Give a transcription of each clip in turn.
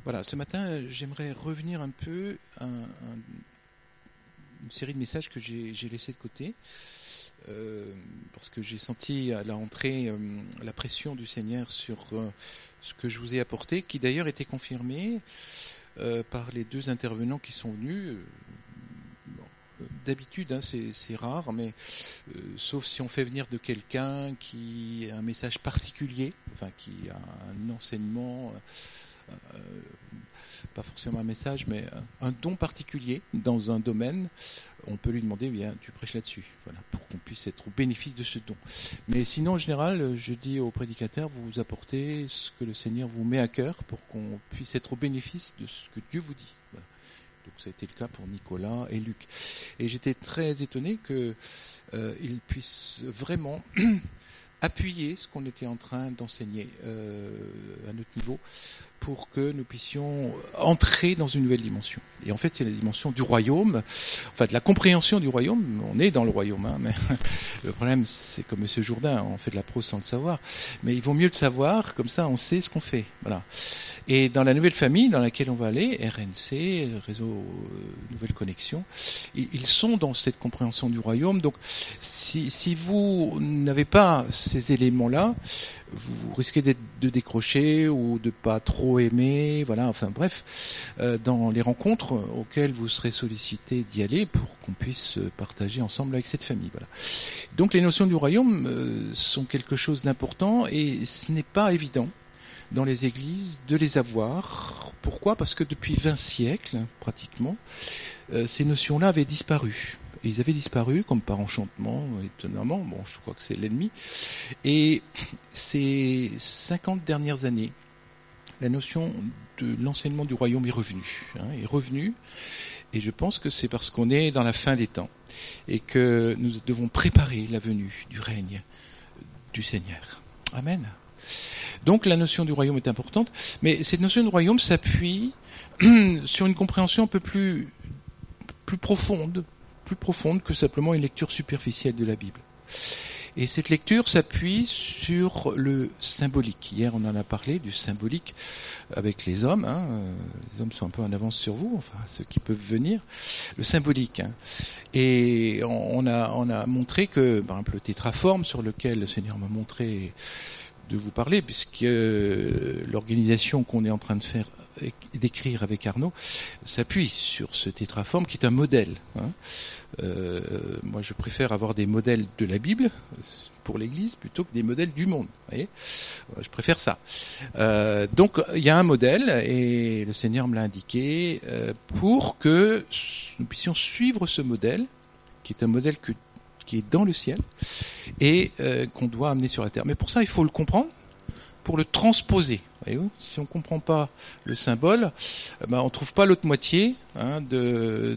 Voilà, ce matin, j'aimerais revenir un peu à une série de messages que j'ai laissés de côté, parce que j'ai senti à la rentrée la pression du Seigneur sur ce que je vous ai apporté, qui d'ailleurs était confirmé par les deux intervenants qui sont venus. D'habitude, c'est rare, mais sauf si on fait venir de quelqu'un qui a un message particulier, enfin qui a un enseignement, pas forcément un message, mais un don particulier dans un domaine, on peut lui demander, bien, tu prêches là-dessus, voilà, pour qu'on puisse être au bénéfice de ce don. Mais sinon, en général, je dis aux prédicateurs, vous apportez ce que le Seigneur vous met à cœur pour qu'on puisse être au bénéfice de ce que Dieu vous dit. Voilà. Donc ça a été le cas pour Nicolas et Luc. Et j'étais très étonné qu'ils puissent vraiment appuyer ce qu'on était en train d'enseigner à notre niveau pour que nous puissions entrer dans une nouvelle dimension. Et en fait, c'est la dimension du royaume, enfin de la compréhension du royaume. On est dans le royaume, hein, mais le problème, c'est comme M. Jourdain, on fait de la prose sans le savoir. Mais il vaut mieux le savoir, comme ça on sait ce qu'on fait. Voilà. Et dans la nouvelle famille dans laquelle on va aller, RNC, Réseau Nouvelle Connexion, ils sont dans cette compréhension du royaume. Donc si vous n'avez pas ces éléments-là, vous risquez de décrocher ou de pas trop aimer, voilà, enfin bref, dans les rencontres auxquelles vous serez sollicité d'y aller pour qu'on puisse partager ensemble avec cette famille. Voilà. Donc les notions du royaume sont quelque chose d'important et ce n'est pas évident dans les églises de les avoir. Pourquoi ? Parce que depuis 20 siècles, pratiquement, ces notions-là avaient disparu. Et ils avaient disparu, comme par enchantement, étonnamment. Bon, je crois que c'est l'ennemi. Et ces 50 dernières années, la notion de l'enseignement du royaume est revenue. Et je pense que c'est parce qu'on est dans la fin des temps et que nous devons préparer la venue du règne du Seigneur. Amen. Donc la notion du royaume est importante, mais cette notion du royaume s'appuie sur une compréhension un peu plus profonde que simplement une lecture superficielle de la Bible. Et cette lecture s'appuie sur le symbolique. Hier, on en a parlé du symbolique avec les hommes. Les hommes sont un peu en avance sur vous, enfin ceux qui peuvent venir. Le symbolique. Et on a montré que, par exemple, le tétraforme sur lequel le Seigneur m'a montré de vous parler, puisque l'organisation qu'on est en train de faire, d'écrire avec Arnaud, s'appuie sur ce tétraforme qui est un modèle. Moi, je préfère avoir des modèles de la Bible pour l'Église plutôt que des modèles du monde. Vous voyez, je préfère ça. Donc, il y a un modèle et le Seigneur me l'a indiqué pour que nous puissions suivre ce modèle, qui est un modèle qui est dans le ciel et qu'on doit amener sur la terre. Mais pour ça, il faut le comprendre, pour le transposer. Voyez-vous, si on ne comprend pas le symbole, on ne trouve pas l'autre moitié de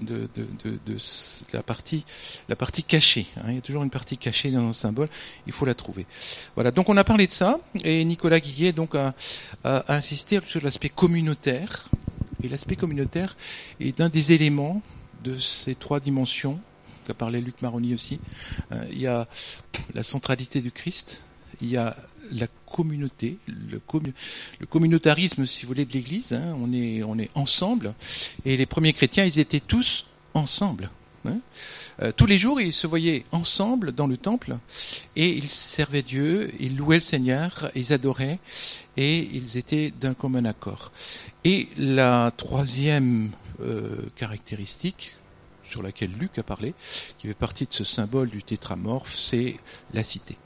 la partie cachée. Il y a toujours une partie cachée dans un symbole, il faut la trouver. Voilà, donc on a parlé de ça, et Nicolas Guillet donc, a insisté sur l'aspect communautaire. Et l'aspect communautaire est un des éléments de ces trois dimensions qu'a parlé Luc Maroni aussi. Il y a la centralité du Christ, il y a la communauté, le communautarisme, si vous voulez, de l'Église. On est ensemble. Et les premiers chrétiens, ils étaient tous ensemble. Tous les jours, ils se voyaient ensemble dans le temple et ils servaient Dieu, ils louaient le Seigneur, ils adoraient et ils étaient d'un commun accord. Et la troisième caractéristique sur laquelle Luc a parlé, qui fait partie de ce symbole du tétramorphe, c'est la cité.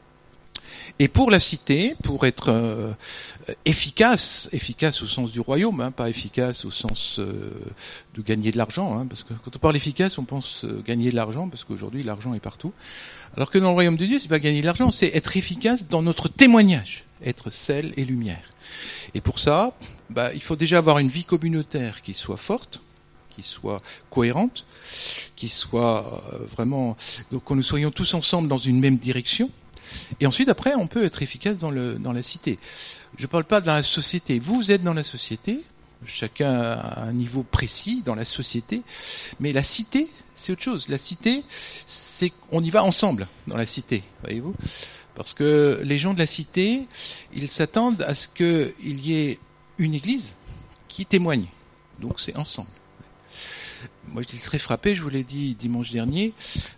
Et pour la cité, pour être efficace au sens du royaume, pas efficace au sens de gagner de l'argent, parce que quand on parle efficace, on pense gagner de l'argent, parce qu'aujourd'hui l'argent est partout. Alors que dans le royaume de Dieu, c'est pas gagner de l'argent, c'est être efficace dans notre témoignage, être sel et lumière. Et pour ça, il faut déjà avoir une vie communautaire qui soit forte, qui soit cohérente, qui soit vraiment, que nous soyons tous ensemble dans une même direction. Et ensuite, après, on peut être efficace dans la cité. Je ne parle pas dans la société. Vous êtes dans la société, chacun à un niveau précis dans la société, mais la cité, c'est autre chose. La cité, c'est on y va ensemble dans la cité, voyez-vous. Parce que les gens de la cité, ils s'attendent à ce qu'il y ait une église, qui témoignent. Donc c'est ensemble. Moi, j'étais très frappé, je vous l'ai dit dimanche dernier,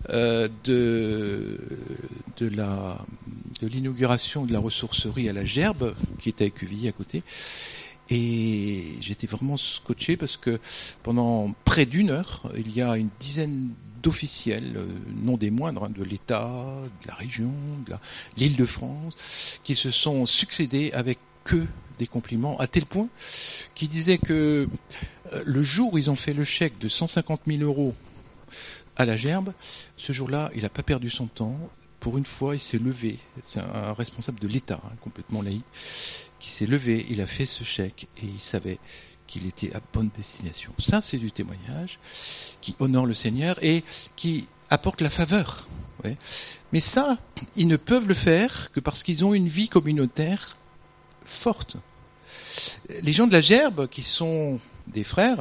de l'inauguration de la ressourcerie à la Gerbe, qui était à Écuvilliers à côté. Et j'étais vraiment scotché parce que pendant près d'une heure, il y a une dizaine d'officiels, non des moindres, de l'État, de la région, de l'Île-de-France, qui se sont succédés avec que des compliments, à tel point qu'ils disaient que le jour où ils ont fait le chèque de 150 000 euros à la Gerbe, ce jour-là, il n'a pas perdu son temps. Pour une fois, il s'est levé. C'est un responsable de l'État, complètement laïque, qui s'est levé, il a fait ce chèque et il savait qu'il était à bonne destination. Ça, c'est du témoignage qui honore le Seigneur et qui apporte la faveur. Ouais. Mais ça, ils ne peuvent le faire que parce qu'ils ont une vie communautaire forte. Les gens de la Gerbe, qui sont des frères,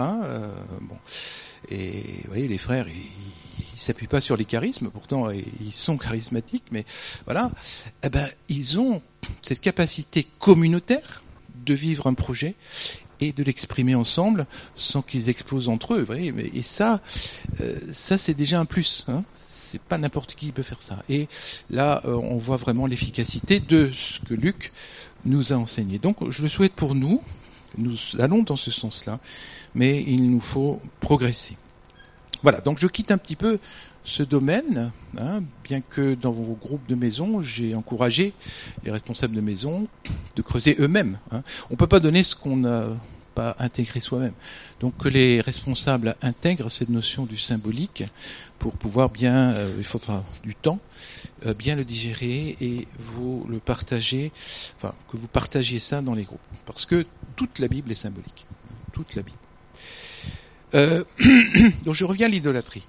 et vous voyez, les frères, ils s'appuient pas sur les charismes, pourtant ils sont charismatiques, mais voilà, ils ont cette capacité communautaire de vivre un projet et de l'exprimer ensemble sans qu'ils explosent entre eux. Vous voyez, et ça c'est déjà un plus. C'est pas n'importe qui peut faire ça. Et là, on voit vraiment l'efficacité de ce que Luc nous a enseigné. Donc, je le souhaite pour nous. Nous allons dans ce sens-là, mais il nous faut progresser. Voilà, donc je quitte un petit peu ce domaine, bien que dans vos groupes de maison, j'ai encouragé les responsables de maison de creuser eux-mêmes. On ne peut pas donner ce qu'on n'a pas intégré soi-même. Donc que les responsables intègrent cette notion du symbolique pour pouvoir bien, il faudra du temps, bien le digérer et vous le partager, enfin que vous partagiez ça dans les groupes. Parce que toute la Bible est symbolique. Toute la Bible. Donc je reviens à l'idolâtrie.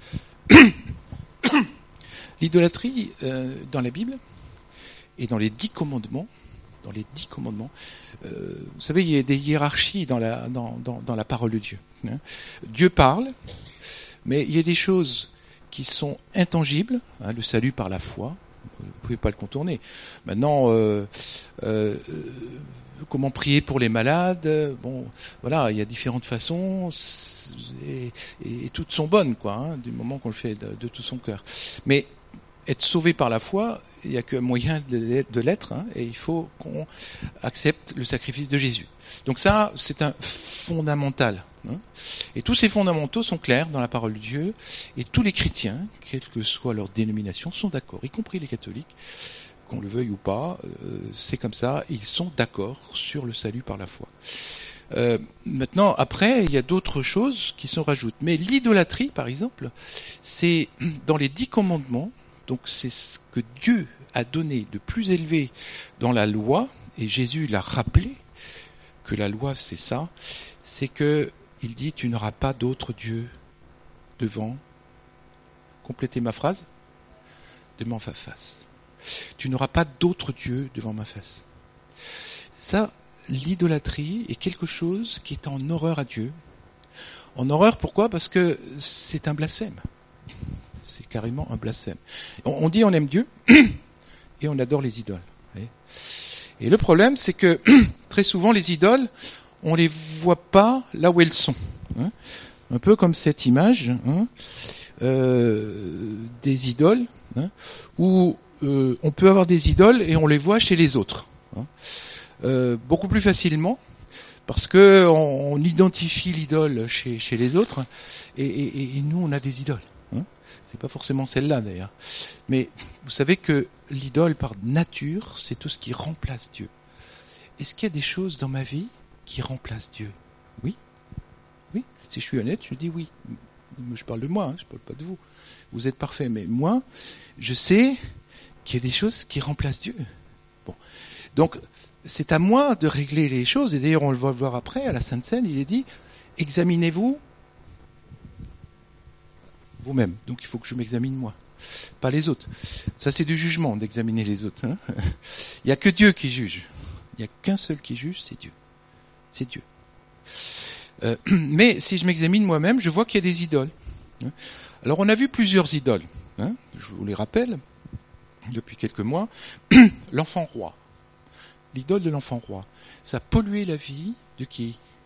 L'idolâtrie dans la Bible et dans les 10 commandements, vous savez, il y a des hiérarchies dans la parole de Dieu. Dieu parle, mais il y a des choses qui sont intangibles, le salut par la foi, vous ne pouvez pas le contourner. Maintenant, comment prier pour les malades, bon, voilà, il y a différentes façons, et toutes sont bonnes, quoi, du moment qu'on le fait de tout son cœur. Mais être sauvé par la foi, il n'y a qu'un moyen de l'être, et il faut qu'on accepte le sacrifice de Jésus. Donc ça, c'est un fondamental. Et tous ces fondamentaux sont clairs dans la parole de Dieu, et tous les chrétiens, quelle que soit leur dénomination, sont d'accord, y compris les catholiques, qu'on le veuille ou pas, c'est comme ça, ils sont d'accord sur le salut par la foi. Maintenant, après, il y a d'autres choses qui se rajoutent. Mais l'idolâtrie, par exemple, c'est dans les 10 commandements, donc c'est ce que Dieu a donné de plus élevé dans la loi, et Jésus l'a rappelé, que la loi c'est ça, c'est que il dit tu n'auras pas d'autre Dieu devant, complétez ma phrase, devant ma face. Tu n'auras pas d'autre Dieu devant ma face. Ça, l'idolâtrie est quelque chose qui est en horreur à Dieu. En horreur, pourquoi ? Parce que c'est un blasphème. C'est carrément un blasphème. On dit on aime Dieu et on adore les idoles. Et le problème, c'est que très souvent, les idoles, on les voit pas là où elles sont. Un peu comme cette image des idoles, où on peut avoir des idoles et on les voit chez les autres. Beaucoup plus facilement, parce que on identifie l'idole chez les autres, et nous, on a des idoles. C'est pas forcément celle-là, d'ailleurs. Mais vous savez que l'idole, par nature, c'est tout ce qui remplace Dieu. Est-ce qu'il y a des choses dans ma vie qui remplacent Dieu ? Oui. Oui. Si je suis honnête, je dis oui. Je parle de moi, je parle pas de vous. Vous êtes parfait, mais moi, je sais qu'il y a des choses qui remplacent Dieu. Bon. Donc, c'est à moi de régler les choses, et d'ailleurs, on le va voir après, à la Sainte Seine, il est dit, examinez-vous vous-même. Donc, il faut que je m'examine moi, pas les autres. Ça, c'est du jugement, d'examiner les autres. Il n'y a que Dieu qui juge. Il n'y a qu'un seul qui juge, c'est Dieu. C'est Dieu. Mais si je m'examine moi-même, je vois qu'il y a des idoles. Alors, on a vu plusieurs idoles. Je vous les rappelle, depuis quelques mois. L'enfant roi. L'idole de l'enfant roi. Ça a pollué la vie de qui ?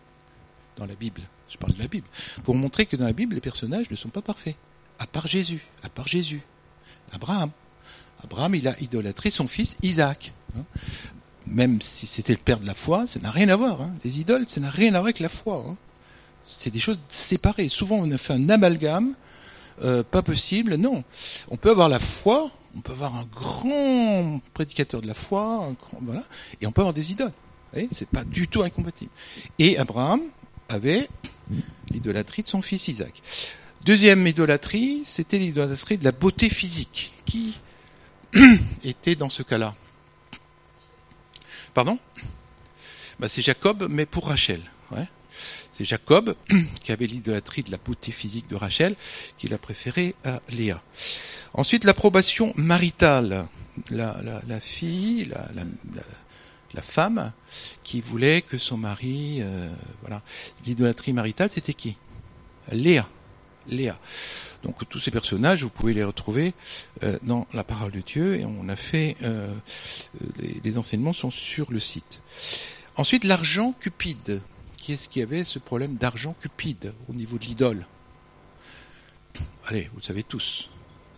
dans la Bible. Je parle de la Bible. Pour montrer que dans la Bible, les personnages ne sont pas parfaits. À part Jésus. Abraham. Abraham, il a idolâtré son fils Isaac. Même si c'était le père de la foi, ça n'a rien à voir. Les idoles, ça n'a rien à voir avec la foi. C'est des choses séparées. Souvent, on a fait un amalgame. Pas possible, non. On peut avoir la foi, on peut avoir un grand prédicateur de la foi, voilà, et on peut avoir des idoles. Vous voyez, c'est pas du tout incompatible. Et Abraham avait l'idolâtrie de son fils Isaac. Deuxième idolâtrie, c'était l'idolâtrie de la beauté physique. Qui était dans ce cas-là? Pardon? C'est Jacob, mais pour Rachel. Ouais. C'est Jacob qui avait l'idolâtrie de la beauté physique de Rachel, qu'il a préférée à Léa. Ensuite, l'approbation maritale. La fille, la femme qui voulait que son mari... voilà. L'idolâtrie maritale, c'était qui? Léa. Donc tous ces personnages, vous pouvez les retrouver dans la parole de Dieu, et on a fait... les enseignements sont sur le site. Ensuite, l'argent cupide. Qui est-ce qui avait ce problème d'argent cupide au niveau de l'idole? Allez, vous le savez tous.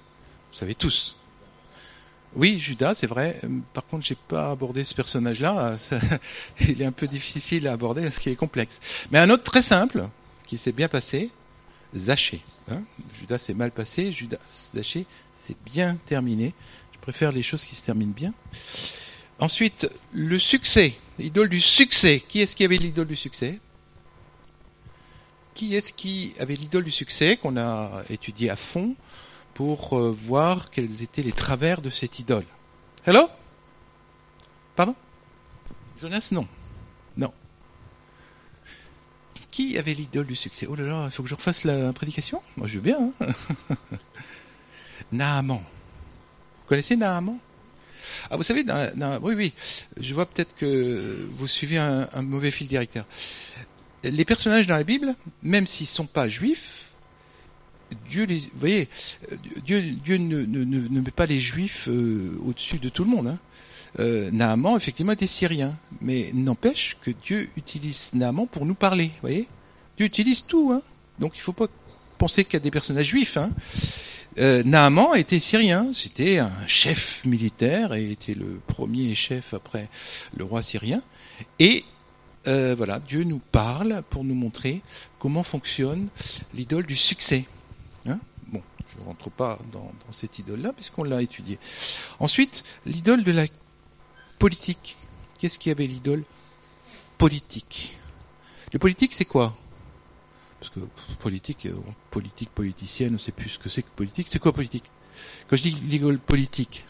Oui, Judas, c'est vrai. Par contre, j'ai pas abordé ce personnage-là. Il est un peu difficile à aborder parce qu'il est complexe. Mais un autre très simple, qui s'est bien passé, Zachée. Judas s'est mal passé, Zachée s'est bien terminé. Je préfère les choses qui se terminent bien. Ensuite, le succès, l'idole du succès. Qui est-ce qui avait l'idole du succès? Qui est-ce qui avait l'idole du succès qu'on a étudié à fond pour voir quels étaient les travers de cette idole? Hello? Pardon? Jonas, non. Qui avait l'idole du succès? Oh là là, il faut que je refasse la prédication? Moi, je veux bien. Naaman. Vous connaissez Naaman? Ah, vous savez, oui, je vois peut-être que vous suivez un mauvais fil directeur. Les personnages dans la Bible, même s'ils ne sont pas juifs, Dieu ne met pas les juifs au-dessus de tout le monde. Naaman, effectivement, était syrien, mais n'empêche que Dieu utilise Naaman pour nous parler. Voyez, Dieu utilise tout. Donc il ne faut pas penser qu'il y a des personnages juifs. Naaman était syrien, c'était un chef militaire et était le premier chef après le roi syrien. Et voilà, Dieu nous parle pour nous montrer comment fonctionne l'idole du succès. Bon, je ne rentre pas dans cette idole-là puisqu'on l'a étudiée. Ensuite, l'idole de la politique. Qu'est-ce qui avait l'idole politique? Le politique, c'est quoi? Parce que politique, politicienne, on ne sait plus ce que c'est que politique. C'est quoi politique? Quand je dis l'idole politique,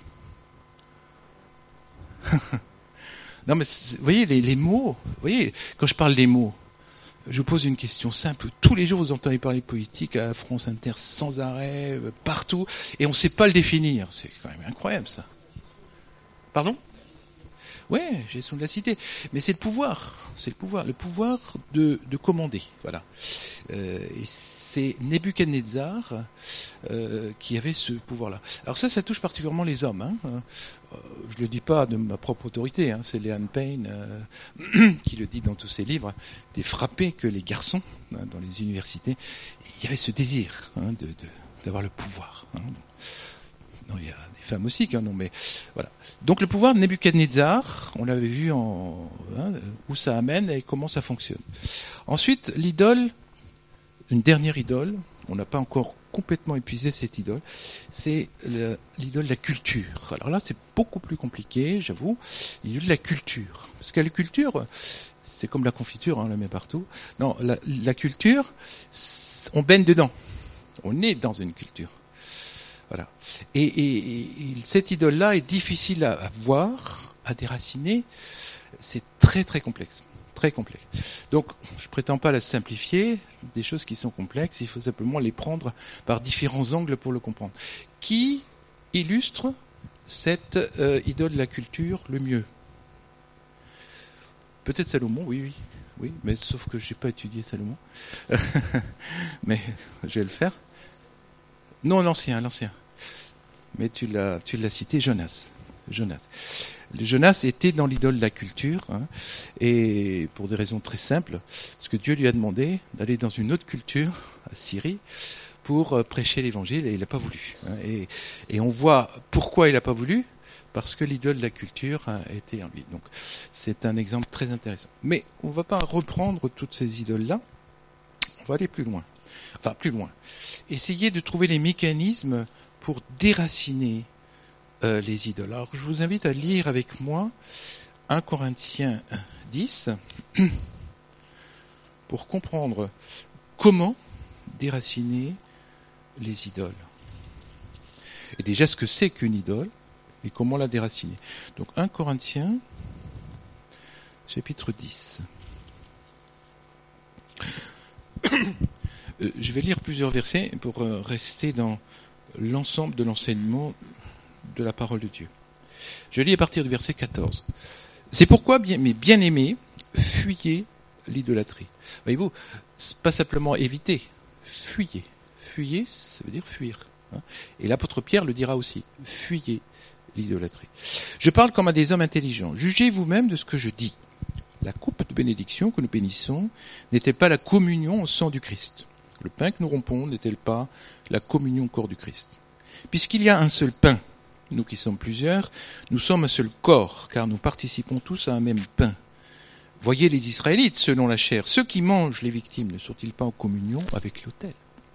non mais vous voyez les mots. Vous voyez, quand je parle des mots, je vous pose une question simple. Tous les jours, vous entendez parler politique à France Inter sans arrêt, partout, et on ne sait pas le définir. C'est quand même incroyable ça. Pardon? Ouais, gestion de la cité. Mais c'est le pouvoir. Le pouvoir de commander. Voilà. Et c'est Nebuchadnezzar qui avait ce pouvoir-là. Alors ça touche particulièrement les hommes. Je le dis pas de ma propre autorité. C'est Leanne Payne qui le dit dans tous ses livres. Des frappés que les garçons dans les universités, il y avait ce désir d'avoir le pouvoir. Non, il y a des femmes aussi qui en ont, mais voilà. Donc le pouvoir de Nebuchadnezzar, on l'avait vu où ça amène et comment ça fonctionne. Ensuite, l'idole, une dernière idole, on n'a pas encore complètement épuisé cette idole, c'est l'idole de la culture. Alors là, c'est beaucoup plus compliqué, j'avoue, l'idole de la culture. Parce que la culture, c'est comme la confiture, on la met partout. Non, la culture, on baigne dedans. On est dans une culture. Voilà. Et cette idole-là est difficile à voir, à déraciner. C'est très très complexe. Très complexe. Donc, je prétends pas la simplifier. Des choses qui sont complexes, il faut simplement les prendre par différents angles pour le comprendre. Qui illustre cette idole de la culture le mieux? Peut-être Salomon, oui, mais sauf que j'ai pas étudié Salomon. Mais je vais le faire. Non, l'ancien. Mais tu l'as cité, Jonas. Jonas était dans l'idole de la culture, hein, et pour des raisons très simples, parce que Dieu lui a demandé d'aller dans une autre culture, à Syrie, pour prêcher l'évangile, et il n'a pas voulu. Hein, et on voit pourquoi il n'a pas voulu, parce que l'idole de la culture était en lui. Donc c'est un exemple très intéressant. Mais on ne va pas reprendre toutes ces idoles-là, on va aller plus loin. Enfin, plus loin. Essayer de trouver les mécanismes pour déraciner les idoles. Alors, je vous invite à lire avec moi 1 Corinthiens 10 pour comprendre comment déraciner les idoles. Et déjà, ce que c'est qu'une idole et comment la déraciner. Donc, 1 Corinthiens, chapitre 10. Je vais lire plusieurs versets pour rester dans l'ensemble de l'enseignement de la parole de Dieu. Je lis à partir du verset 14. C'est pourquoi, mes bien-aimés, fuyez l'idolâtrie. Voyez-vous, c'est pas simplement éviter, fuyez. Fuyez, ça veut dire fuir. Hein. Et l'apôtre Pierre le dira aussi, fuyez l'idolâtrie. Je parle comme à des hommes intelligents. Jugez vous-même de ce que je dis. La coupe de bénédiction que nous bénissons n'est-elle pas la communion au sang du Christ ? Le pain que nous rompons n'est-elle pas la communion au corps du Christ ? Puisqu'il y a un seul pain, nous qui sommes plusieurs, nous sommes un seul corps, car nous participons tous à un même pain. Voyez les Israélites, selon la chair, ceux qui mangent les victimes ne sont-ils pas en communion avec l'autel ?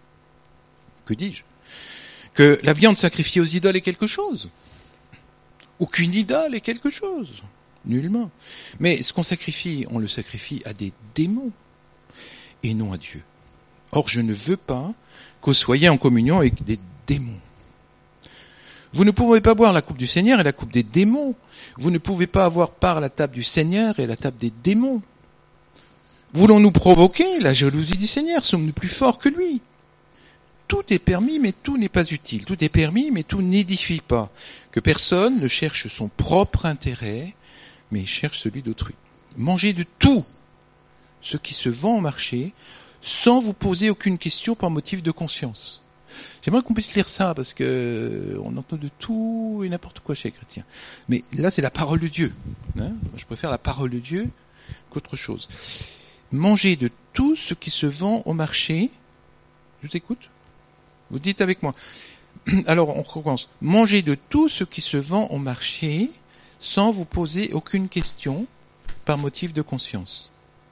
Que dis-je ? Que la viande sacrifiée aux idoles est quelque chose ? Aucune idole est quelque chose ? Nullement. Mais ce qu'on sacrifie, on le sacrifie à des démons et non à Dieu. Or, je ne veux pas que vous soyez en communion avec des démons. Vous ne pouvez pas boire la coupe du Seigneur et la coupe des démons. Vous ne pouvez pas avoir part à la table du Seigneur et à la table des démons. Voulons-nous provoquer la jalousie du Seigneur ? Sommes-nous plus forts que lui ? Tout est permis, mais tout n'est pas utile. Tout est permis, mais tout n'édifie pas. Que personne ne cherche son propre intérêt, mais cherche celui d'autrui. Mangez de tout ce qui se vend au marché, sans vous poser aucune question par motif de conscience. J'aimerais qu'on puisse lire ça, parce que on entend de tout et n'importe quoi chez les chrétiens. Mais là, c'est la parole de Dieu. Hein ? Je préfère la parole de Dieu qu'autre chose. Mangez de tout ce qui se vend au marché. Je vous écoute ? Vous dites avec moi. Alors, on recommence. Mangez de tout ce qui se vend au marché, sans vous poser aucune question par motif de conscience.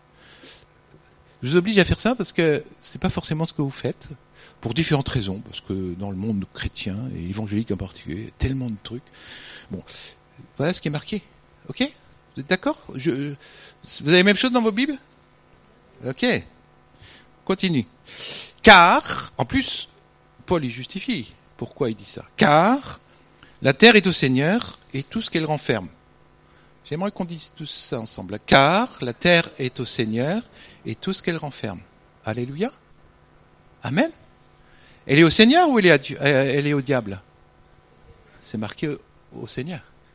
Je vous oblige à faire ça parce que c'est pas forcément ce que vous faites, pour différentes raisons, parce que dans le monde chrétien et évangélique en particulier, il y a tellement de trucs. Bon, voilà ce qui est marqué. Ok ? Vous êtes d'accord ? Vous avez la même chose dans vos Bibles ? Ok. Continue. Car, en plus, Paul y justifie. Pourquoi il dit ça ? Car la terre est au Seigneur et tout ce qu'elle renferme. J'aimerais qu'on dise tout ça ensemble. Car la terre est au Seigneur et tout ce qu'elle renferme. Alléluia. Amen. Elle est au Seigneur ou elle est au diable ? C'est marqué au Seigneur.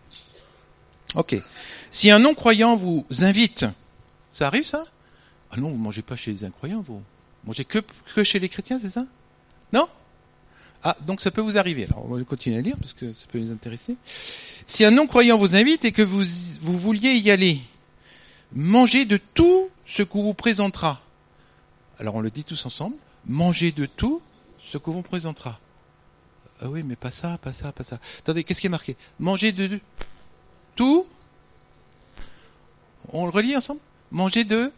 Ok. Si un non-croyant vous invite, ça arrive ça ? Ah non, vous ne mangez pas chez les incroyants, vous mangez que chez les chrétiens, c'est ça ? Non ? Ah, donc ça peut vous arriver. Alors, on va continuer à lire, parce que ça peut nous intéresser. Si un non-croyant vous invite et que vous vouliez y aller, mangez de tout ce qu'on vous présentera. Alors, on le dit tous ensemble. Mangez de tout ce qu'on vous présentera. Ah oui, mais pas ça, pas ça, pas ça. Attendez, qu'est-ce qui est marqué ? Mangez de tout. On le relit ensemble ? Mangez de...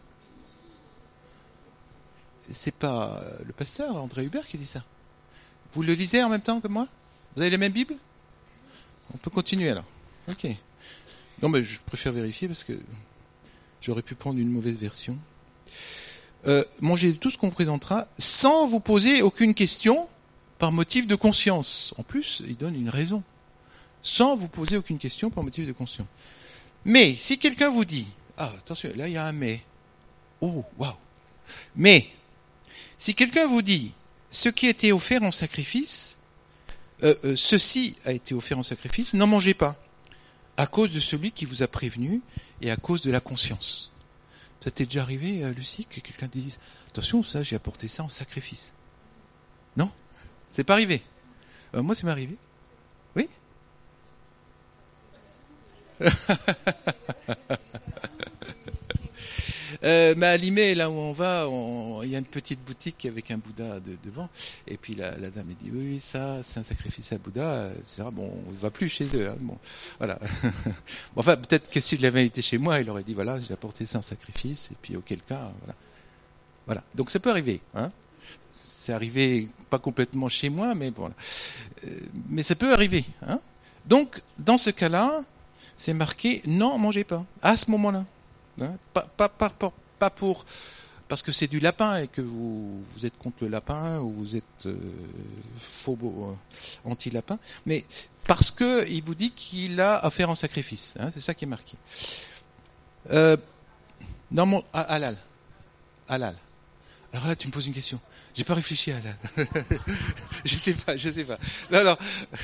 C'est pas le pasteur André Hubert qui dit ça. Vous le lisez en même temps que moi ? Vous avez les mêmes Bibles ? On peut continuer alors. Ok. Non, mais je préfère vérifier parce que j'aurais pu prendre une mauvaise version. Mangez tout ce qu'on présentera sans vous poser aucune question par motif de conscience. En plus, il donne une raison. Sans vous poser aucune question par motif de conscience. Mais si quelqu'un vous dit, ah attention, là il y a un mais. Oh, waouh. Mais si quelqu'un vous dit, ce qui a été offert en sacrifice, ceci a été offert en sacrifice, n'en mangez pas, à cause de celui qui vous a prévenu et à cause de la conscience. Ça t'est déjà arrivé, Lucie, que quelqu'un te dise, attention, ça, j'ai apporté ça en sacrifice. Non ? C'est pas arrivé. Moi, ça m'est arrivé. Oui ? Mais à Limay, là où on va, il y a une petite boutique avec un Bouddha devant. Et puis la dame elle dit oui, ça, c'est un sacrifice à Bouddha. etc. Bon, on ne va plus chez eux. Hein. Bon, voilà. Enfin, peut-être que s'il avait été chez moi, il aurait dit voilà, j'ai apporté ça en sacrifice. Et puis auquel cas, voilà. Voilà. Donc ça peut arriver. Hein. C'est arrivé pas complètement chez moi, mais bon. Mais ça peut arriver. Hein. Donc, dans ce cas-là, c'est marqué non, mangez pas. À ce moment-là. Hein, pas pour parce que c'est du lapin et que vous êtes contre le lapin ou vous êtes anti-lapin, mais parce que il vous dit qu'il a affaire en sacrifice. Hein, c'est ça qui est marqué. Non, halal. Halal. Alors là, tu me poses une question. J'ai pas réfléchi à halal. je sais pas. Non, non.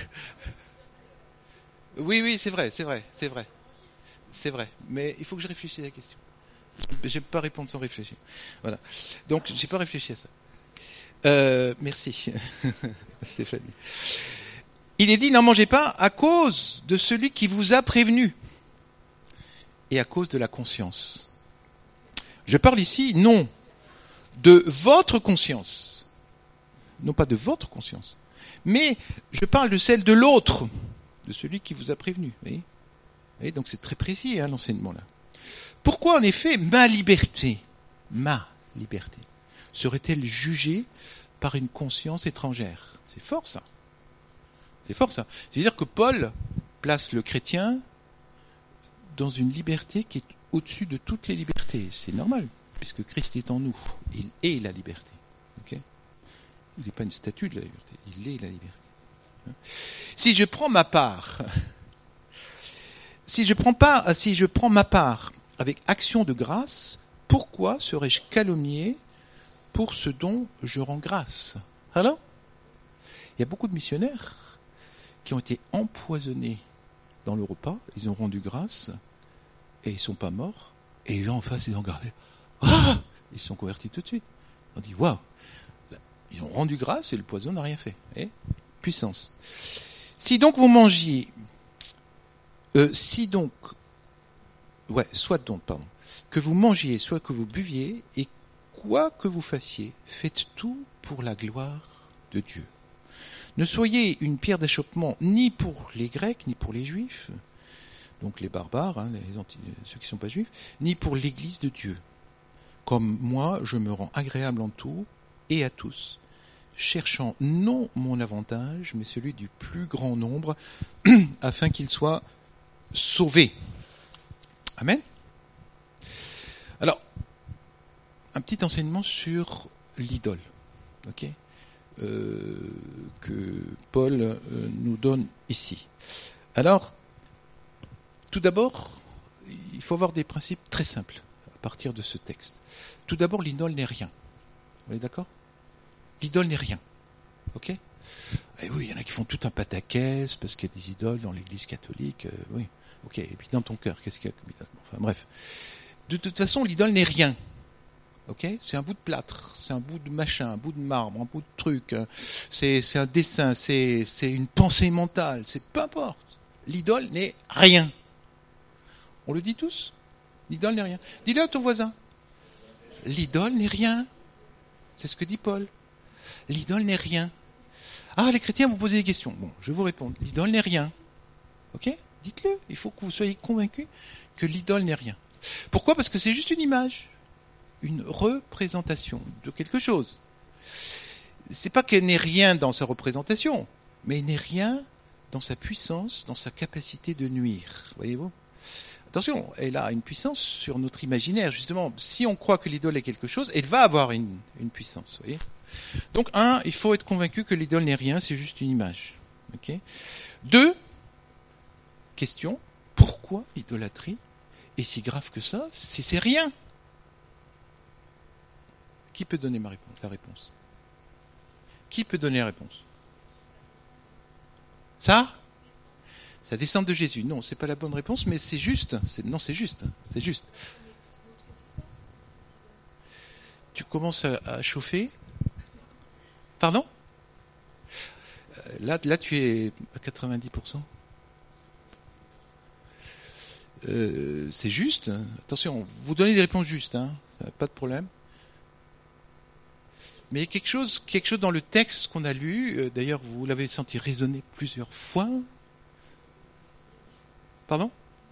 Oui, c'est vrai. C'est vrai, mais il faut que je réfléchisse à la question. Je ne vais pas répondre sans réfléchir. Voilà. Donc, je n'ai pas réfléchi à ça. Merci, Stéphanie. Il est dit, n'en mangez pas à cause de celui qui vous a prévenu et à cause de la conscience. Je parle ici, non, de votre conscience, non pas de votre conscience, mais je parle de celle de l'autre, de celui qui vous a prévenu. Vous voyez ? Et donc c'est très précis hein, l'enseignement là. Pourquoi en effet ma liberté serait-elle jugée par une conscience étrangère? C'est fort ça. C'est-à-dire que Paul place le chrétien dans une liberté qui est au-dessus de toutes les libertés. C'est normal, puisque Christ est en nous. Il est la liberté. Okay, il n'est pas une statue de la liberté, il est la liberté. Si je prends ma part... Si je prends ma part avec action de grâce, pourquoi serais-je calomnié pour ce dont je rends grâce? Alors, il y a beaucoup de missionnaires qui ont été empoisonnés dans le repas, ils ont rendu grâce, et ils ne sont pas morts, et les gens en face, ils ont regardé. Ah, ils se sont convertis tout de suite. On dit, waouh, ils ont rendu grâce et le poison n'a rien fait. Et puissance. Si donc vous mangiez... que vous mangiez, soit que vous buviez, et quoi que vous fassiez, faites tout pour la gloire de Dieu. Ne soyez une pierre d'achoppement ni pour les Grecs, ni pour les Juifs, donc les barbares, hein, ceux qui ne sont pas juifs, ni pour l'Église de Dieu. Comme moi, je me rends agréable en tout et à tous, cherchant non mon avantage, mais celui du plus grand nombre, afin qu'il soit sauvé. Amen. Alors, un petit enseignement sur l'idole, ok, que Paul nous donne ici. Alors, tout d'abord, il faut avoir des principes très simples à partir de ce texte. Tout d'abord, l'idole n'est rien. Vous êtes d'accord? L'idole n'est rien. Ok? Et oui, il y en a qui font tout un pataquès parce qu'il y a des idoles dans l'Église catholique. Oui, ok. Et puis dans ton cœur, qu'est-ce qu'il y a comme idole? Enfin bref. De toute façon, l'idole n'est rien. Ok? C'est un bout de plâtre, c'est un bout de machin, un bout de marbre, un bout de truc. C'est un dessin, c'est une pensée mentale. C'est peu importe. L'idole n'est rien. On le dit tous? L'idole n'est rien. Dis-le à ton voisin. L'idole n'est rien. C'est ce que dit Paul. L'idole n'est rien. Ah, les chrétiens, vous posez des questions. Bon, je vais vous répondre. L'idole n'est rien. Ok? Dites-le. Il faut que vous soyez convaincus que l'idole n'est rien. Pourquoi? Parce que c'est juste une image. Une représentation de quelque chose. C'est pas qu'elle n'est rien dans sa représentation, mais elle n'est rien dans sa puissance, dans sa capacité de nuire. Voyez-vous? Attention, elle a une puissance sur notre imaginaire. Justement, si on croit que l'idole est quelque chose, elle va avoir une puissance. Voyez? Donc, il faut être convaincu que l'idole n'est rien, c'est juste une image. Okay? 2, question, pourquoi l'idolâtrie est si grave que ça? C'est rien. Qui peut donner la réponse? Qui peut donner la réponse? Ça descend de Jésus. Non, c'est pas la bonne réponse, mais c'est juste. C'est juste. C'est juste. Tu commences à chauffer. Pardon? Là, tu es à 90%. c'est juste. Attention, vous donnez des réponses justes, hein, pas de problème. Mais il y a quelque chose dans le texte qu'on a lu, d'ailleurs vous l'avez senti résonner plusieurs fois. Pardon?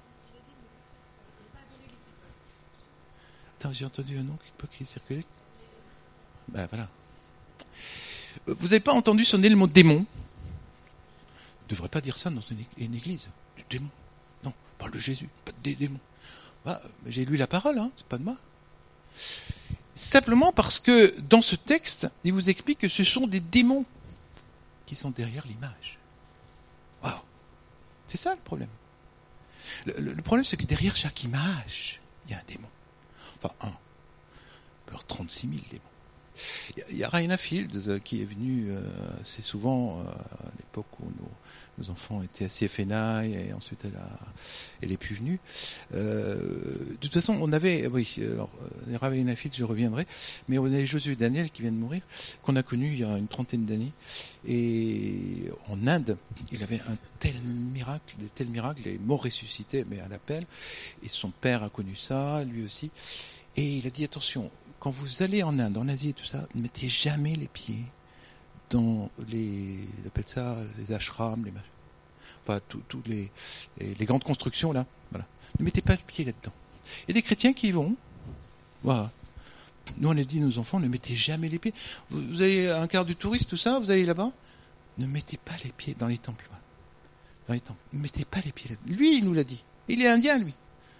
Attends, j'ai entendu un nom quelque part qui circulait. Ben voilà. Vous n'avez pas entendu sonner le mot démon? On ne devrait pas dire ça dans une église. Du démon. Non, on parle de Jésus, pas des démons. Bah, j'ai lu la parole, hein, c'est pas de moi. Simplement parce que dans ce texte, il vous explique que ce sont des démons qui sont derrière l'image. Waouh! C'est ça le problème. Le problème, c'est que derrière chaque image, il y a un démon. Enfin, un. On peut avoir 36 000 démons. Il y a Raina Fields qui est venue assez souvent à l'époque où nos enfants étaient à CFNI et ensuite elle est plus venue. De toute façon, on avait, oui, alors Raina Fields, je reviendrai, mais on avait Josué Daniel qui vient de mourir, qu'on a connu il y a une trentaine d'années. Et en Inde, il avait un tel miracle, des tels miracles, les morts ressuscités, mais à l'appel. Et son père a connu ça, lui aussi. Et il a dit attention. Quand vous allez en Inde, en Asie et tout ça, ne mettez jamais les pieds dans ils appellent ça les ashrams, enfin toutes les grandes constructions là. Voilà. Ne mettez pas le pied là-dedans. Il y a des chrétiens qui y vont. Voilà. Nous on a dit à nos enfants, ne mettez jamais les pieds. Vous avez un quart du touriste, tout ça, vous allez là-bas, ne mettez pas les pieds dans les temples. Voilà. Dans les temples. Ne mettez pas les pieds là-dedans. Lui, il nous l'a dit. Il est indien, lui.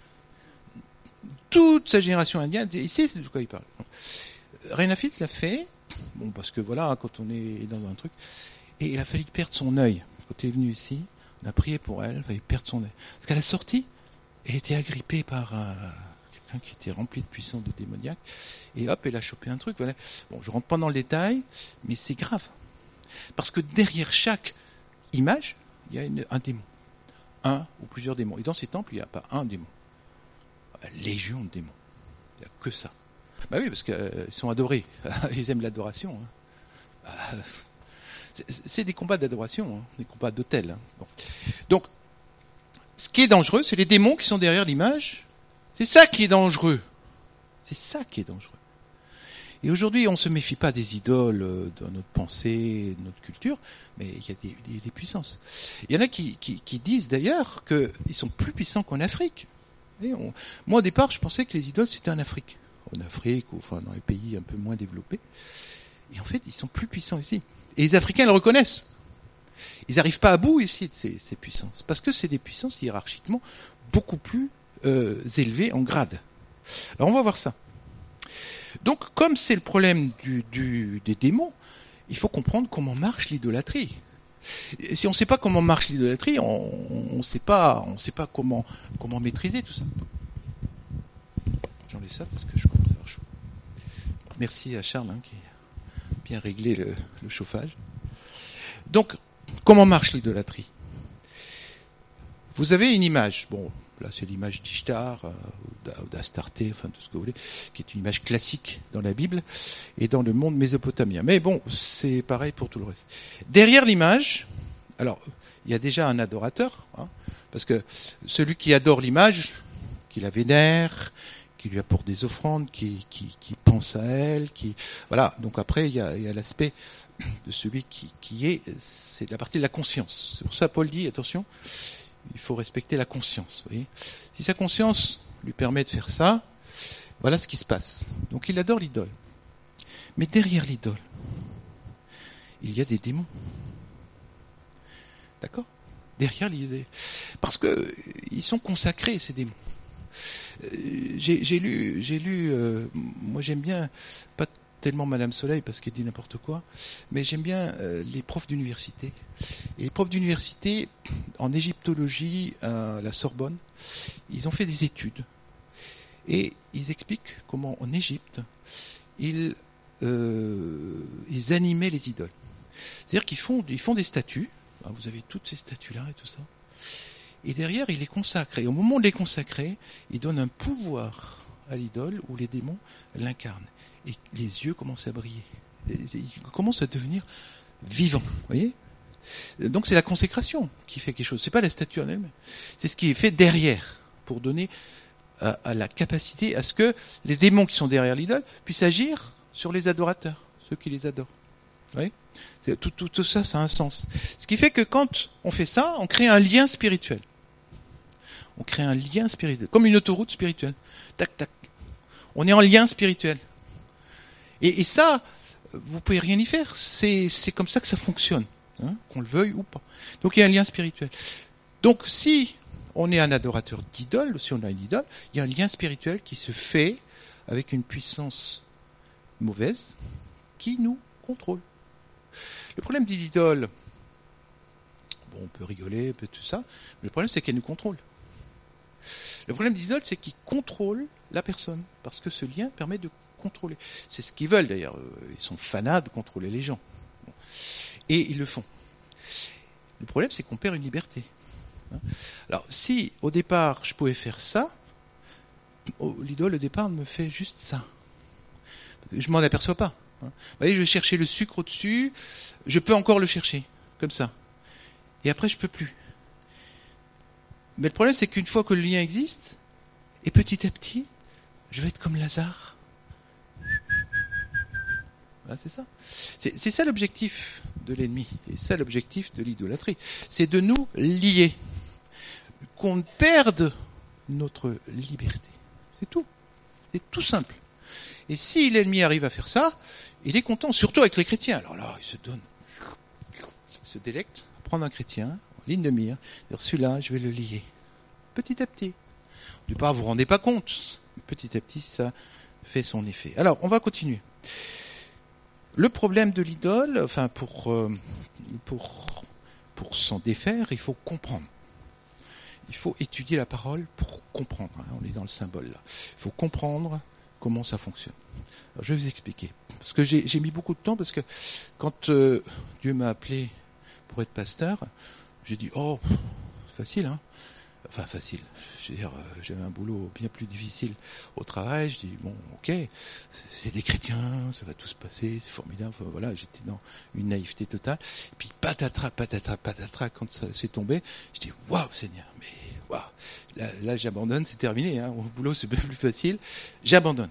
Toute sa génération indienne, il sait de quoi il parle. Raina Fields l'a fait, bon, parce que voilà, quand on est dans un truc, et il a fallu perdre son œil. Quand elle est venue ici, on a prié pour elle, il fallait perdre son œil. Parce qu'à la sortie, elle était agrippée par quelqu'un qui était rempli de puissance de démoniaque, et hop, elle a chopé un truc. Voilà. Bon, je rentre pas dans le détail, mais c'est grave. Parce que derrière chaque image, il y a un démon. Un ou plusieurs démons. Et dans ces temples, il n'y a pas un démon. Légion de démons. Il n'y a que ça. Bah oui, parce qu'ils sont adorés. Ils aiment l'adoration. Hein. C'est des combats d'adoration, hein, des combats d'autel. Hein. Bon. Donc, ce qui est dangereux, c'est les démons qui sont derrière l'image. C'est ça qui est dangereux. C'est ça qui est dangereux. Et aujourd'hui, on ne se méfie pas des idoles dans notre pensée, notre culture, mais il y a des puissances. Il y en a qui disent d'ailleurs qu'ils sont plus puissants qu'en Afrique. Moi, au départ, je pensais que les idoles, c'était en Afrique. En Afrique, ou enfin, dans les pays un peu moins développés. Et en fait, ils sont plus puissants ici. Et les Africains le reconnaissent. Ils n'arrivent pas à bout ici de ces puissances. Parce que c'est des puissances hiérarchiquement beaucoup plus élevées en grade. Alors, on va voir ça. Donc, comme c'est le problème des démons, il faut comprendre comment marche l'idolâtrie. Et si on ne sait pas comment marche l'idolâtrie, on ne sait pas comment maîtriser tout ça. J'enlève ça parce que je commence à avoir chaud. Merci à Charles qui a bien réglé le chauffage. Donc, comment marche l'idolâtrie? Vous avez une image. Bon, là c'est l'image d'Ishtar, ou d'Astarté, enfin tout ce que vous voulez, qui est une image classique dans la Bible et dans le monde mésopotamien. Mais bon, c'est pareil pour tout le reste. Derrière l'image, alors il y a déjà un adorateur, hein, parce que celui qui adore l'image, qui la vénère, qui lui apporte des offrandes, qui pense à elle, voilà. Donc après il y a l'aspect de celui c'est la partie de la conscience. C'est pour ça que Paul dit attention. Il faut respecter la conscience. Vous voyez, si sa conscience lui permet de faire ça, voilà ce qui se passe. Donc il adore l'idole. Mais derrière l'idole, il y a des démons. D'accord? Derrière l'idole. Parce que ils sont consacrés, ces démons. J'ai lu moi j'aime bien, pas tellement Madame Soleil parce qu'elle dit n'importe quoi, mais j'aime bien les profs d'université. Et les profs d'université, en égyptologie, à la Sorbonne, ils ont fait des études. Et ils expliquent comment, en Égypte, ils animaient les idoles. C'est-à-dire qu'ils font des statues. Vous avez toutes ces statues-là et tout ça. Et derrière, ils les consacrent. Et au moment de les consacrer, ils donnent un pouvoir à l'idole où les démons l'incarnent. Et les yeux commencent à briller. Ils commencent à devenir vivants. Vous voyez ? Donc c'est la consécration qui fait quelque chose. C'est pas la statue en elle-même. C'est ce qui est fait derrière. pour donner à la capacité à ce que les démons qui sont derrière l'idole puissent agir sur les adorateurs, ceux qui les adorent. Vous voyez ? Tout ça, ça a un sens. Ce qui fait que quand on fait ça, on crée un lien spirituel. On crée un lien spirituel, comme une autoroute spirituelle. Tac, tac. On est en lien spirituel. Et ça, vous pouvez rien y faire. C'est comme ça que ça fonctionne, hein, qu'on le veuille ou pas. Donc il y a un lien spirituel. Donc si on est un adorateur d'idole, si on a une idole, il y a un lien spirituel qui se fait avec une puissance mauvaise qui nous contrôle. Le problème des idoles, bon, on peut rigoler, on peut tout ça, mais le problème c'est qu'elles nous contrôlent. Le problème des idoles, c'est qu'ils contrôlent la personne, parce que ce lien permet de contrôler. C'est ce qu'ils veulent d'ailleurs, ils sont fanats de contrôler les gens. Et ils le font. Le problème c'est qu'on perd une liberté. Alors si au départ je pouvais faire ça, l'idole au départ me fait juste ça. Je m'en aperçois pas. Vous voyez, je vais chercher le sucre au-dessus, je peux encore le chercher, comme ça. Et après, je peux plus. Mais le problème, c'est qu'une fois que le lien existe, et petit à petit, je vais être comme Lazare. Voilà, c'est ça. C'est ça l'objectif de l'ennemi, et ça l'objectif de l'idolâtrie. C'est de nous lier, qu'on perde notre liberté. C'est tout. C'est tout simple. Et si l'ennemi arrive à faire ça, il est content, surtout avec les chrétiens. Alors là, il se donne, il se délecte, prendre un chrétien, en ligne de mire, dire celui-là, je vais le lier. Petit à petit. Au départ, vous ne vous rendez pas compte. Petit à petit, ça fait son effet. Alors, on va continuer. Le problème de l'idole, enfin, pour s'en défaire, il faut comprendre. Il faut étudier la parole pour comprendre. On est dans le symbole là. Il faut comprendre comment ça fonctionne. Alors, je vais vous expliquer. Parce que j'ai mis beaucoup de temps, parce que quand Dieu m'a appelé pour être pasteur, j'ai dit, oh, c'est facile, hein. Enfin, facile. Je veux dire, j'avais un boulot bien plus difficile au travail. Je dis, bon, ok, c'est des chrétiens, ça va tout se passer, c'est formidable. Enfin, voilà, j'étais dans une naïveté totale. Et puis, patatras, quand ça s'est tombé, je dis, waouh, Seigneur, mais waouh. Là, j'abandonne, c'est terminé. Hein. Au boulot, c'est bien plus facile. J'abandonne.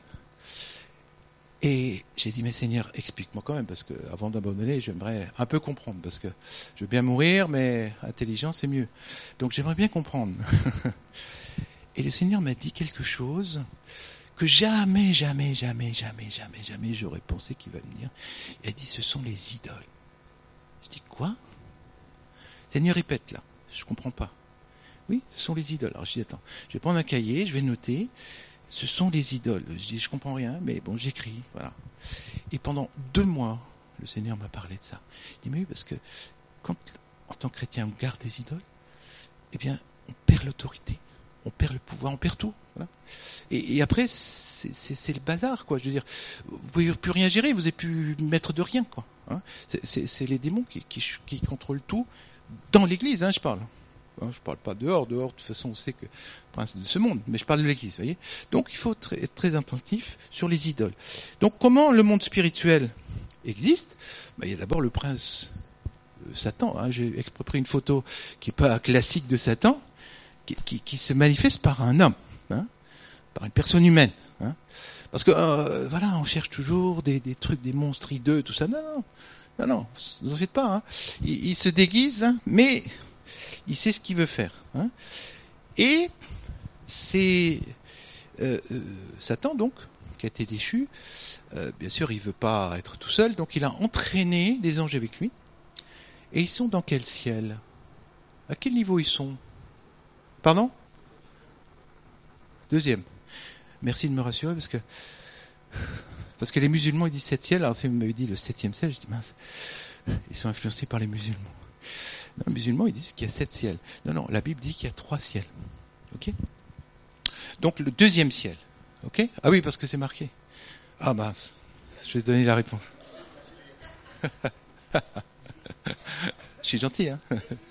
Et j'ai dit, mais Seigneur, explique-moi quand même, parce que avant d'abandonner, j'aimerais un peu comprendre, parce que je veux bien mourir, mais intelligent, c'est mieux. Donc j'aimerais bien comprendre. Et le Seigneur m'a dit quelque chose que jamais j'aurais pensé qu'il va me dire. Il a dit, ce sont les idoles. Je dis, quoi? Seigneur, répète là, je comprends pas. Oui, ce sont les idoles. Alors je dis, attends, je vais prendre un cahier, je vais noter. Ce sont les idoles. Je dis, je comprends rien, mais bon, j'écris, voilà. Et pendant 2 mois, le Seigneur m'a parlé de ça. Il dit, mais oui, parce que quand, en tant que chrétien, on garde des idoles, eh bien, on perd l'autorité, on perd le pouvoir, on perd tout. Voilà. Et après, c'est le bazar, quoi. Je veux dire, vous ne pouvez plus rien gérer, vous n'êtes plus maître de rien, quoi. Hein, c'est les démons qui contrôlent tout dans l'Église, hein, je parle. Je ne parle pas dehors, de toute façon on sait que prince de ce monde, mais je parle de l'Église, vous voyez. Donc il faut être très attentif sur les idoles. Donc comment le monde spirituel existe? Il y a d'abord le prince Satan, hein. J'ai exprès pris une photo qui n'est pas classique de Satan, qui se manifeste par un homme, hein, par une personne humaine. Hein. Parce que voilà, on cherche toujours des trucs, des monstres hideux, tout ça. Non, ne vous en faites pas. Hein. Il se déguise, hein, mais il sait ce qu'il veut faire. Hein. Et c'est Satan, donc, qui a été déchu. Bien sûr, il ne veut pas être tout seul, donc il a entraîné des anges avec lui. Et ils sont dans quel ciel? À quel niveau ils sont? Pardon? 2e. Merci de me rassurer, parce que les musulmans, ils disent 7 ciels. Alors si vous m'avez dit le 7e ciel, je dis mince, ils sont influencés par les musulmans. Non, les musulmans, ils disent qu'il y a 7 ciels. Non, la Bible dit qu'il y a 3 ciels. Ok? Donc le 2e ciel. Ok? Ah oui, parce que c'est marqué. Ah mince, je vais donner la réponse. Je suis gentil, hein?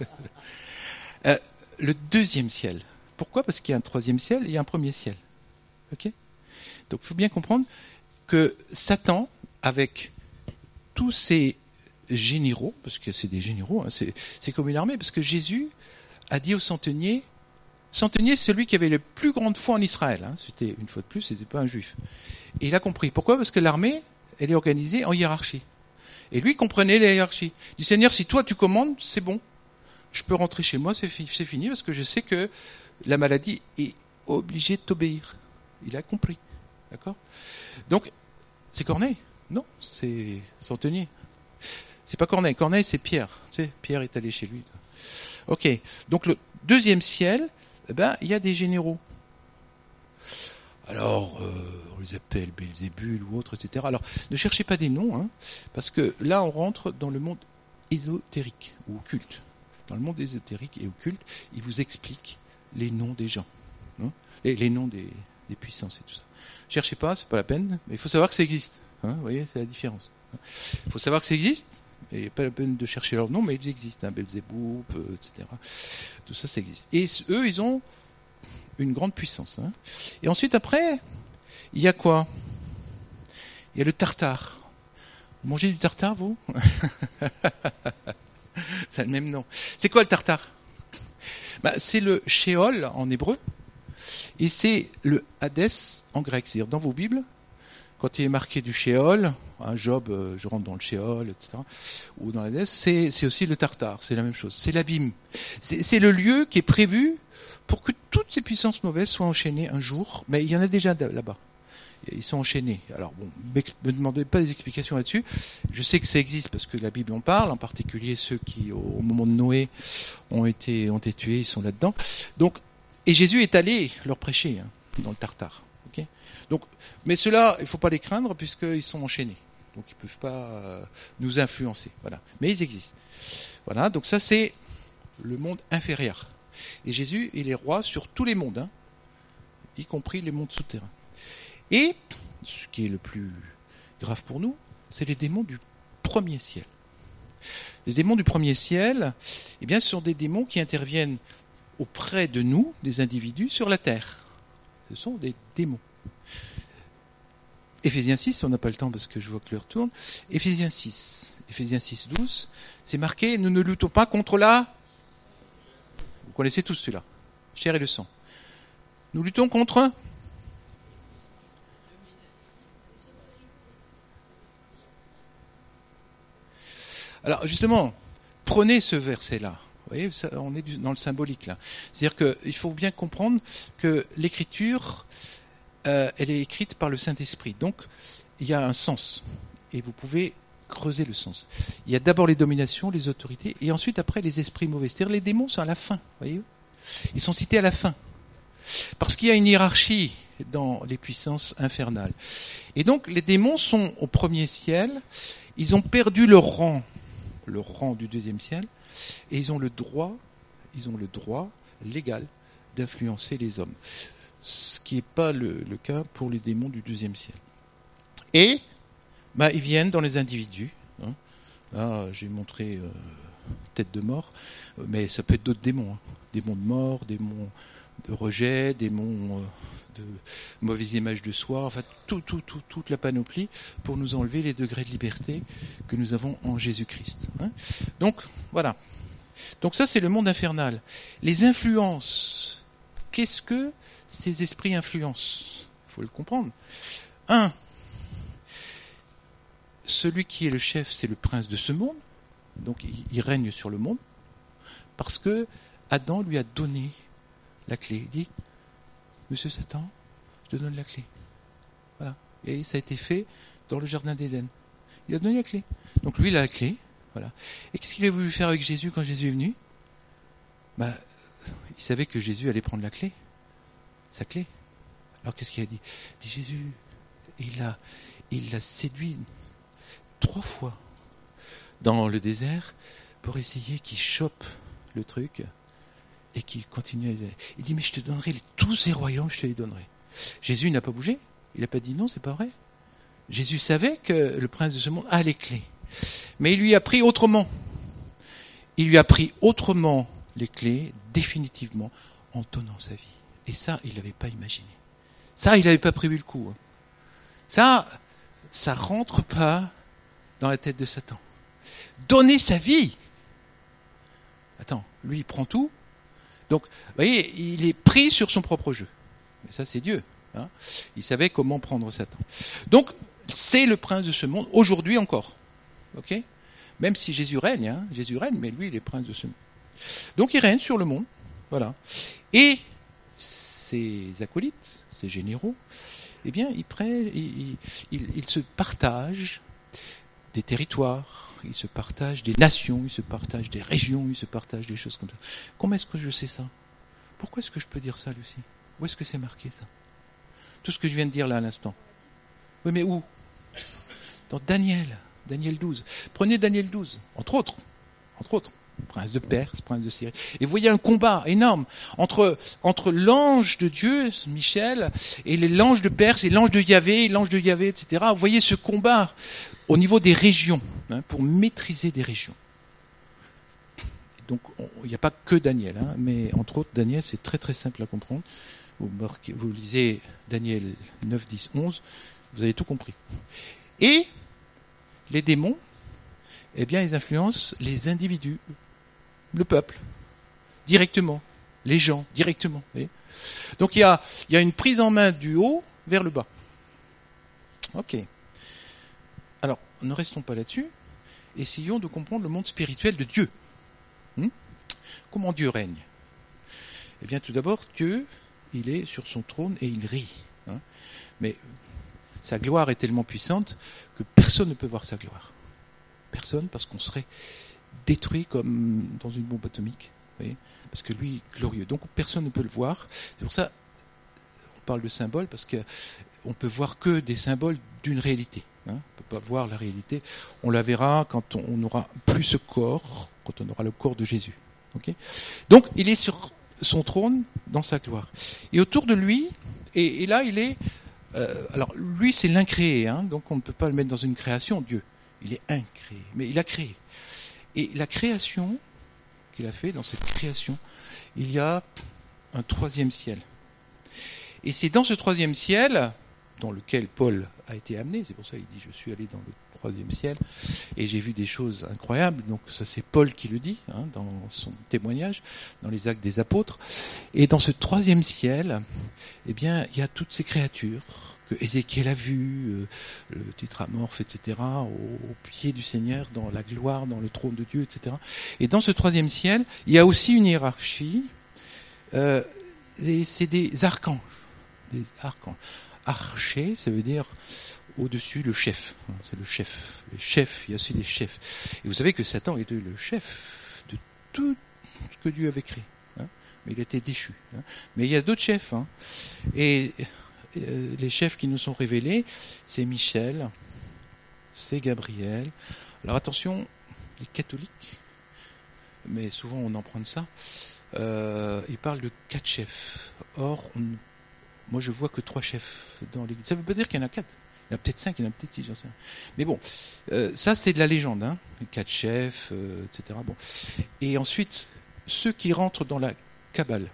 Le 2e ciel. Pourquoi? Parce qu'il y a un 3e ciel et il y a un 1er ciel. Ok? Donc il faut bien comprendre que Satan, avec tous ses généraux, parce que c'est des généraux, hein, c'est comme une armée, parce que Jésus a dit aux centeniers, Centenier, c'est celui qui avait la plus grande foi en Israël. Hein. C'était, une fois de plus, c'était pas un juif. Et il a compris. Pourquoi ? Parce que l'armée, elle est organisée en hiérarchie. Et lui comprenait la hiérarchie. Il dit, Seigneur, si toi tu commandes, c'est bon. Je peux rentrer chez moi, c'est fini, parce que je sais que la maladie est obligée de t'obéir. Il a compris. D'accord ? Donc, c'est Corneille ? Non, c'est Centenier. C'est pas Corneille. Corneille, c'est Pierre. Tu sais, Pierre est allé chez lui. Ok. Donc, le deuxième ciel, eh ben, il y a des généraux. Alors, on les appelle Belzébul ou autres, etc. Alors, ne cherchez pas des noms, hein, parce que là, on rentre dans le monde ésotérique ou occulte. Dans le monde ésotérique et occulte, il vous explique les noms des gens, hein, les noms des puissances et tout ça. Cherchez pas, c'est pas la peine, mais il faut savoir que ça existe. Hein, vous voyez, c'est la différence. Il faut savoir que ça existe, et pas la peine de chercher leur nom, mais ils existent, hein, Belzéboub, etc. Tout ça, ça existe. Et eux, ils ont une grande puissance. Hein. Et ensuite, après, il y a quoi ? Il y a le tartare. Vous mangez du tartare, vous ? C'est le même nom. C'est quoi le tartare ? C'est le Sheol en hébreu, et c'est le Hadès en grec. C'est-à-dire, dans vos Bibles, quand il est marqué du Sheol, un Job, je rentre dans le Sheol, etc., ou dans l'Hadès, c'est aussi le tartare, c'est la même chose. C'est l'abîme. C'est le lieu qui est prévu pour que toutes ces puissances mauvaises soient enchaînées un jour, mais il y en a déjà là-bas. Ils sont enchaînés. Alors bon, me demandez pas des explications là-dessus. Je sais que ça existe parce que la Bible en parle, en particulier ceux qui, au moment de Noé, ont été tués, ils sont là-dedans. Donc, et Jésus est allé leur prêcher dans le Tartare. Okay, donc, mais ceux-là, il ne faut pas les craindre puisqu'ils sont enchaînés. Donc ils ne peuvent pas nous influencer. Voilà. Mais ils existent. Voilà, donc ça c'est le monde inférieur. Et Jésus, il est roi sur tous les mondes, hein, y compris les mondes souterrains. Et ce qui est le plus grave pour nous, c'est les démons du premier ciel. Les démons du premier ciel, eh bien, ce sont des démons qui interviennent auprès de nous, des individus, sur la terre. Ce sont des démons. Éphésiens 6, on n'a pas le temps parce que je vois que l'heure tourne. Éphésiens 6, 12, c'est marqué, nous ne luttons pas contre la... Vous connaissez tous celui-là, chair et le sang. Nous luttons contre... Alors justement, prenez ce verset-là. Vous voyez, on est dans le symbolique là. C'est-à-dire qu'il faut bien comprendre que l'écriture, elle est écrite par le Saint-Esprit. Donc, il y a un sens. Et vous pouvez creuser le sens. Il y a d'abord les dominations, les autorités, et ensuite après les esprits mauvais. C'est-à-dire les démons sont à la fin. Voyez, ils sont cités à la fin. Parce qu'il y a une hiérarchie dans les puissances infernales. Et donc, les démons sont au premier ciel. Ils ont perdu leur rang du deuxième ciel, et ils ont le droit légal d'influencer les hommes. Ce qui n'est pas le cas pour les démons du deuxième ciel. Et ils viennent dans les individus. Hein. Là, j'ai montré tête de mort, mais ça peut être d'autres démons. Hein. Démons de mort, démons de rejet, démons de mauvaise image de soi, enfin toute la panoplie pour nous enlever les degrés de liberté que nous avons en Jésus-Christ. Hein. Donc, voilà. Donc ça, c'est le monde infernal. Les influences, qu'est-ce que ces esprits influencent ? Il faut le comprendre. Celui qui est le chef, c'est le prince de ce monde, donc il règne sur le monde, parce que Adam lui a donné la clé. Il dit, Monsieur Satan, je te donne la clé. Voilà. Et ça a été fait dans le jardin d'Éden. Il a donné la clé. Donc lui, il a la clé. Voilà. Et qu'est-ce qu'il a voulu faire avec Jésus quand Jésus est venu ? Il savait que Jésus allait prendre la clé. Sa clé. Alors qu'est-ce qu'il a dit ? Il dit Jésus, il l'a séduit 3 fois dans le désert pour essayer qu'il chope le truc et qu'il continue à... Il dit, mais je te donnerai tous ces royaumes, je te les donnerai. Jésus n'a pas bougé. Il n'a pas dit non, c'est pas vrai. Jésus savait que le prince de ce monde a les clés. Mais il lui a pris autrement. Il lui a pris autrement les clés, définitivement, en donnant sa vie. Et ça, il n'avait pas imaginé. Ça, il n'avait pas prévu le coup. Ça rentre pas dans la tête de Satan. Donner sa vie. Attends, lui, il prend tout. Donc, vous voyez, il est pris sur son propre jeu. Mais ça, c'est Dieu. Hein. Il savait comment prendre Satan. Donc, c'est le prince de ce monde, aujourd'hui encore. Ok ? Même si Jésus règne, mais lui, il est prince de ce monde. Donc, il règne sur le monde. Voilà. Et ses acolytes, ses généraux, eh bien, ils se partagent des territoires, ils se partagent des nations, ils se partagent des régions, ils se partagent des choses comme ça. Comment est-ce que je sais ça ? Pourquoi est-ce que je peux dire ça, Lucie ? Où est-ce que c'est marqué, ça ? Tout ce que je viens de dire là à l'instant. Oui, mais où ? Dans Daniel 12. Prenez Daniel 12, entre autres. Prince de Perse, prince de Syrie. Et vous voyez un combat énorme entre l'ange de Dieu, Michel, et l'ange de Perse, et l'ange de Yahvé, etc. Vous voyez ce combat au niveau des régions, pour maîtriser des régions. Donc, il n'y a pas que Daniel, mais entre autres, Daniel, c'est très très simple à comprendre. Vous lisez Daniel 9, 10, 11, vous avez tout compris. Et les démons, eh bien, ils influencent les individus, le peuple, directement, les gens, directement. Vous voyez ? Donc, il y a une prise en main du haut vers le bas. Ok. Alors, ne restons pas là-dessus. Essayons de comprendre le monde spirituel de Dieu. Comment Dieu règne ? Eh bien, tout d'abord, Dieu, il est sur son trône et il rit. Mais sa gloire est tellement puissante que personne ne peut voir sa gloire. Personne, parce qu'on serait détruit comme dans une bombe atomique. Vous voyez ? Parce que lui est glorieux. Donc personne ne peut le voir. C'est pour ça on parle de symboles, parce qu'on ne peut voir que des symboles d'une réalité. On ne peut pas voir la réalité. On la verra quand on n'aura plus ce corps, quand on aura le corps de Jésus. Okay ? Donc il est sur son trône dans sa gloire. Et autour de lui, et là il est... alors lui c'est l'incréé, donc on ne peut pas le mettre dans une création, Dieu. Il est incréé, mais il a créé. Et la création qu'il a fait, dans cette création, il y a un troisième ciel. Et c'est dans ce troisième ciel, dans lequel Paul a été amené, c'est pour ça qu'il dit « je suis allé dans le troisième ciel » et j'ai vu des choses incroyables. Donc ça c'est Paul qui le dit, dans son témoignage, dans les Actes des Apôtres. Et dans ce troisième ciel, eh bien, il y a toutes ces créatures que Ézéchiel a vu, le tétramorphe, etc., au pied du Seigneur, dans la gloire, dans le trône de Dieu, etc. Et dans ce troisième ciel, il y a aussi une hiérarchie, et c'est des archanges. Des archanges. Archer, ça veut dire au-dessus le chef. C'est le chef. Les chefs, il y a aussi des chefs. Et vous savez que Satan était le chef de tout ce que Dieu avait créé. Mais il a été déchu. Mais il y a d'autres chefs. Et les chefs qui nous sont révélés, c'est Michel, c'est Gabriel. Alors attention, les catholiques, mais souvent on emprunte ça, ils parlent de 4 chefs. Or, moi je vois que 3 chefs dans l'église. Ça ne veut pas dire qu'il y en a 4. Il y en a peut-être 5, il y en a peut-être 6, j'en sais rien. Mais bon, ça c'est de la légende, les 4 chefs, etc. Bon. Et ensuite, ceux qui rentrent dans la Kabbale,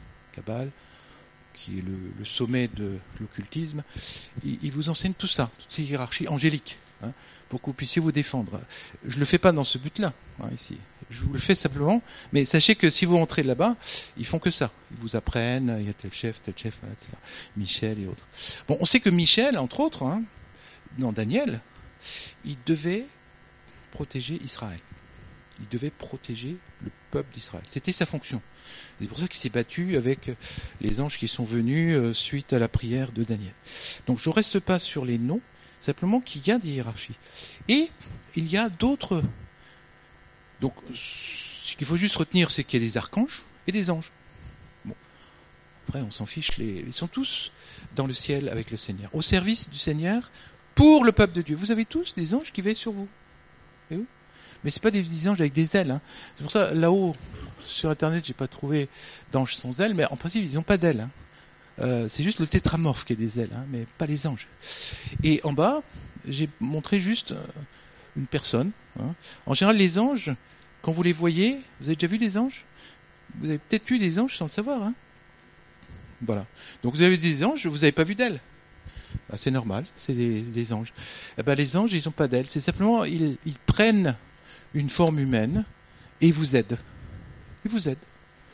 qui est le sommet de l'occultisme, il vous enseigne tout ça, toutes ces hiérarchies angéliques, pour que vous puissiez vous défendre. Je ne le fais pas dans ce but-là, ici. Je vous le fais simplement, mais sachez que si vous entrez là-bas, ils font que ça. Ils vous apprennent, il y a tel chef, etc. Michel et autres. Bon, on sait que Michel, entre autres, dans Daniel, il devait protéger Israël. Il devait protéger le peuple d'Israël. C'était sa fonction. C'est pour ça qu'il s'est battu avec les anges qui sont venus suite à la prière de Daniel. Donc je ne reste pas sur les noms, simplement qu'il y a des hiérarchies. Et il y a d'autres... Donc ce qu'il faut juste retenir, c'est qu'il y a des archanges et des anges. Bon. Après, on s'en fiche. Ils sont tous dans le ciel avec le Seigneur, au service du Seigneur, pour le peuple de Dieu. Vous avez tous des anges qui veillent sur vous. Et vous ? Mais ce n'est pas des anges avec des ailes. C'est pour ça, là-haut, sur Internet, je n'ai pas trouvé d'anges sans ailes, mais en principe, ils n'ont pas d'ailes. C'est juste le tétramorphe qui a des ailes, mais pas les anges. Et en bas, j'ai montré juste une personne. En général, les anges, quand vous les voyez, vous avez déjà vu des anges ? Vous avez peut-être eu des anges sans le savoir. Voilà. Donc vous avez des anges, vous n'avez pas vu d'ailes. C'est normal, c'est des anges. Les anges, ils n'ont pas d'ailes. C'est simplement, ils prennent une forme humaine et ils vous aident. Ils vous aident.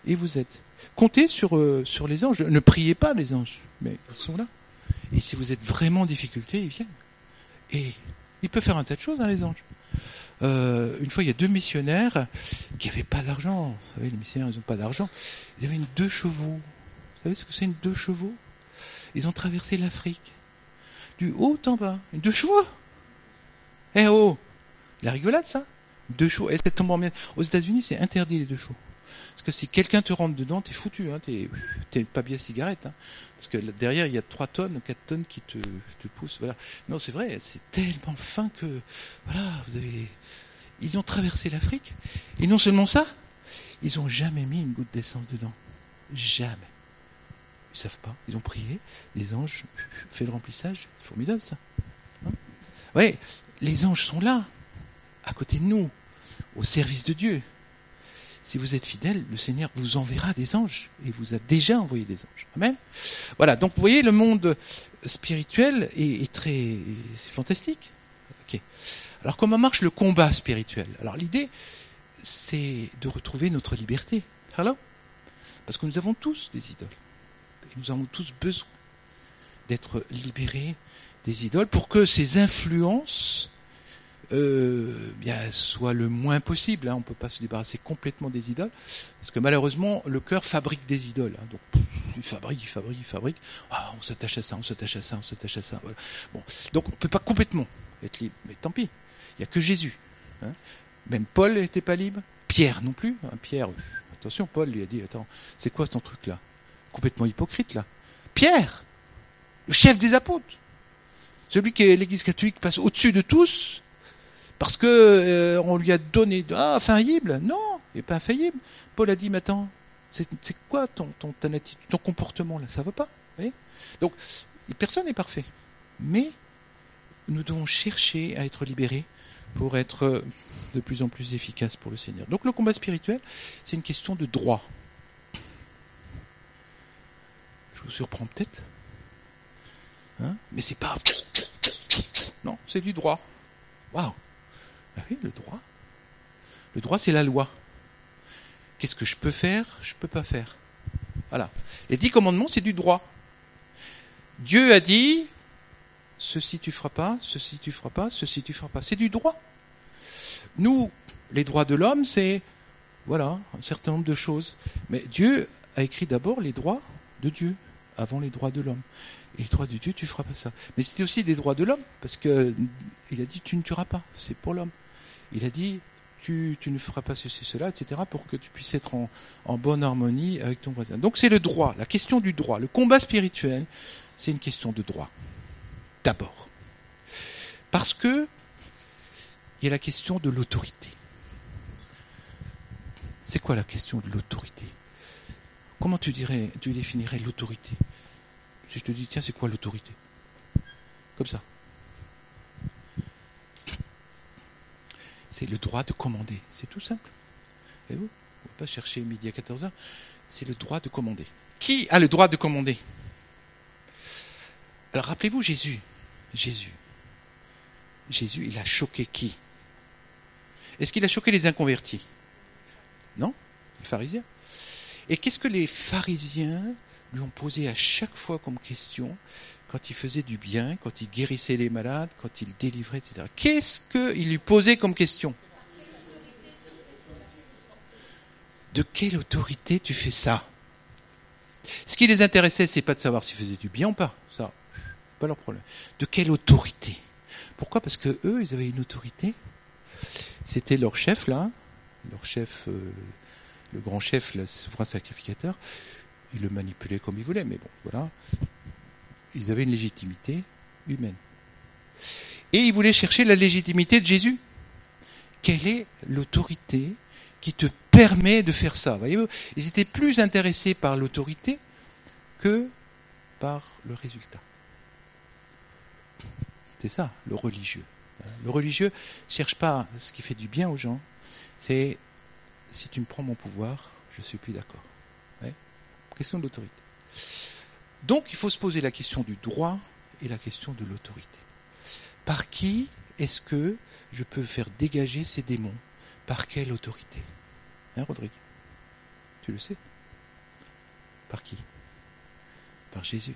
et vous êtes. Comptez sur les anges. Ne priez pas les anges, mais ils sont là. Et si vous êtes vraiment en difficulté, ils viennent. Et ils peuvent faire un tas de choses, les anges. Une fois, il y a 2 missionnaires qui n'avaient pas d'argent. Vous savez, les missionnaires, ils n'ont pas d'argent. Ils avaient une 2 chevaux. Vous savez ce que c'est une 2 chevaux? Ils ont traversé l'Afrique. Du haut en bas. Une 2 chevaux. Eh oh, la rigolade, ça. 2 chevaux. Et ça tombe en bien. Aux États-Unis, c'est interdit les 2 chevaux. Parce que si quelqu'un te rentre dedans, t'es foutu. Hein, t'es pas bien cigarette. Hein, parce que derrière, il y a 3 tonnes, 4 tonnes qui te poussent. Voilà. Non, c'est vrai, c'est tellement fin que. Voilà, vous avez. Ils ont traversé l'Afrique. Et non seulement ça, ils n'ont jamais mis une goutte d'essence dedans. Jamais. Ils ne savent pas. Ils ont prié. Les anges fait le remplissage. C'est formidable, ça. Hein? Ouais, les anges sont là, à côté de nous, au service de Dieu. Si vous êtes fidèles, le Seigneur vous enverra des anges. Et vous a déjà envoyé des anges. Amen. Voilà, donc vous voyez, le monde spirituel est très fantastique. Ok. Alors comment marche le combat spirituel? Alors l'idée, c'est de retrouver notre liberté. Hello? Parce que nous avons tous des idoles. Et nous avons tous besoin d'être libérés des idoles pour que ces influences soient le moins possible. Hein. On ne peut pas se débarrasser complètement des idoles. Parce que malheureusement, le cœur fabrique des idoles. Hein. Donc il fabrique. Ah, on s'attache à ça. Voilà. Bon. Donc on ne peut pas complètement être libre. Mais tant pis. Il n'y a que Jésus. Hein. Même Paul n'était pas libre. Pierre non plus. Hein. Pierre, attention, Paul lui a dit, attends, c'est quoi ton truc là? Complètement hypocrite là. Pierre, le chef des apôtres. Celui qui est l'Église catholique passe au-dessus de tous parce que on lui a donné infaillible. Non, il n'est pas infaillible. Paul a dit, mais attends, c'est quoi ton attitude, ton comportement là? Ça va pas. Vous voyez? Donc, personne n'est parfait. Mais nous devons chercher à être libérés pour être de plus en plus efficaces pour le Seigneur. Donc le combat spirituel, c'est une question de droit. Je vous surprends peut-être, hein? Mais c'est pas... Non, c'est du droit. Waouh! Ah oui, le droit. Le droit, c'est la loi. Qu'est-ce que je peux faire, je peux pas faire. Voilà. Les 10 commandements, c'est du droit. Dieu a dit... Ceci tu feras pas, ceci tu feras pas, ceci tu feras pas. C'est du droit. Nous, les droits de l'homme, c'est voilà, un certain nombre de choses. Mais Dieu a écrit d'abord les droits de Dieu, avant les droits de l'homme. Et les droits de Dieu, tu feras pas ça. Mais c'était aussi des droits de l'homme, parce que il a dit tu ne tueras pas, c'est pour l'homme. Il a dit tu ne feras pas ceci, cela, etc., pour que tu puisses être en bonne harmonie avec ton voisin. Donc c'est le droit, la question du droit. Le combat spirituel, c'est une question de droit. D'abord. Parce que il y a la question de l'autorité. C'est quoi la question de l'autorité? Comment tu définirais l'autorité? Si je te dis, tiens, c'est quoi l'autorité? Comme ça. C'est le droit de commander. C'est tout simple. Et vous ne pouvez pas chercher midi à 14h. C'est le droit de commander. Qui a le droit de commander? Alors rappelez-vous Jésus, il a choqué qui? Est-ce qu'il a choqué les inconvertis? Non, les pharisiens. Et qu'est-ce que les pharisiens lui ont posé à chaque fois comme question quand il faisait du bien, quand il guérissait les malades, quand il délivrait, etc. Qu'est-ce qu'il lui posait comme question? De quelle autorité tu fais ça? Ce qui les intéressait, c'est pas de savoir s'il faisait du bien ou pas. Ça, pas leur problème. De quelle autorité? Pourquoi? Parce que eux, ils avaient une autorité. C'était leur chef là, le grand chef, le souverain sacrificateur. Ils le manipulaient comme ils voulaient, mais bon, voilà. Ils avaient une légitimité humaine. Et ils voulaient chercher la légitimité de Jésus. Quelle est l'autorité qui te permet de faire ça? Voyez-vous, ils étaient plus intéressés par l'autorité que par le résultat. C'est ça, le religieux. Le religieux ne cherche pas ce qui fait du bien aux gens. C'est si tu me prends mon pouvoir, je ne suis plus d'accord. Ouais. Question de l'autorité. Donc il faut se poser la question du droit et la question de l'autorité. Par qui est-ce que je peux faire dégager ces démons? Par quelle autorité? Hein, Rodrigue? Tu le sais? Par qui? Par Jésus.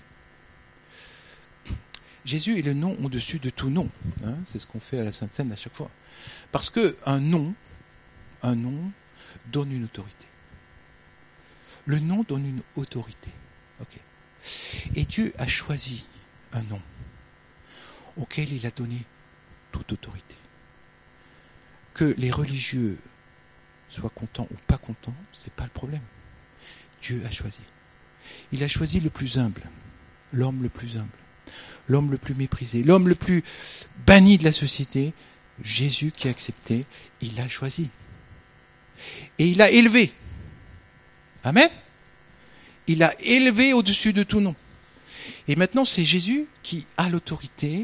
Jésus est le nom au-dessus de tout nom. Hein, c'est ce qu'on fait à la Sainte Seine à chaque fois. Parce qu'un nom donne une autorité. Le nom donne une autorité. Okay. Et Dieu a choisi un nom auquel il a donné toute autorité. Que les religieux soient contents ou pas contents, ce n'est pas le problème. Dieu a choisi. Il a choisi le plus humble, l'homme le plus humble, l'homme le plus méprisé, l'homme le plus banni de la société. Jésus qui a accepté, il l'a choisi. Et il l'a élevé. Amen. Il l'a élevé au-dessus de tout nom. Et maintenant, c'est Jésus qui a l'autorité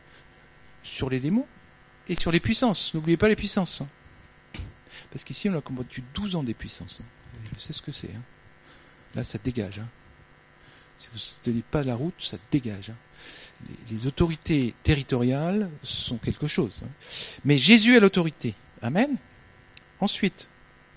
sur les démons et sur les puissances. N'oubliez pas les puissances. Hein. Parce qu'ici, on a combattu 12 ans des puissances. Hein. Je sais ce que c'est. Hein. Là, ça dégage. Hein. Si vous ne tenez pas la route, ça dégage. Hein. Les autorités territoriales sont quelque chose. Hein. Mais Jésus a l'autorité. Amen. Ensuite,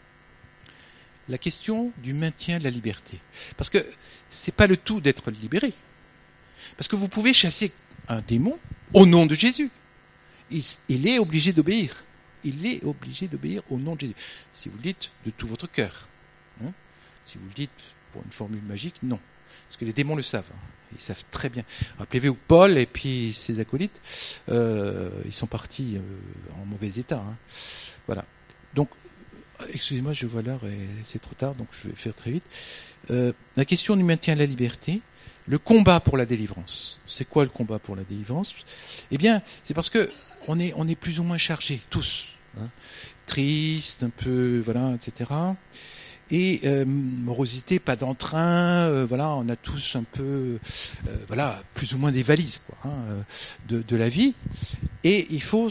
la question du maintien de la liberté. Parce que ce n'est pas le tout d'être libéré. Parce que vous pouvez chasser un démon au nom de Jésus. Il est obligé d'obéir. Il est obligé d'obéir au nom de Jésus. Si vous le dites de tout votre cœur. Hein. Si vous le dites pour une formule magique, non. Parce que les démons le savent. Hein. Ils savent très bien. Rappelez-vous Paul et puis ses acolytes, ils sont partis en mauvais état. Hein. Voilà. Donc, excusez-moi, je vois l'heure et c'est trop tard, donc je vais faire très vite. La question du maintien de la liberté, le combat pour la délivrance. C'est quoi le combat pour la délivrance? Eh bien, c'est parce que on est plus ou moins chargés, tous. Hein. Tristes, un peu, voilà, etc. Et morosité, pas d'entrain, voilà, on a tous un peu, voilà, plus ou moins des valises, quoi, hein, de la vie. Et il faut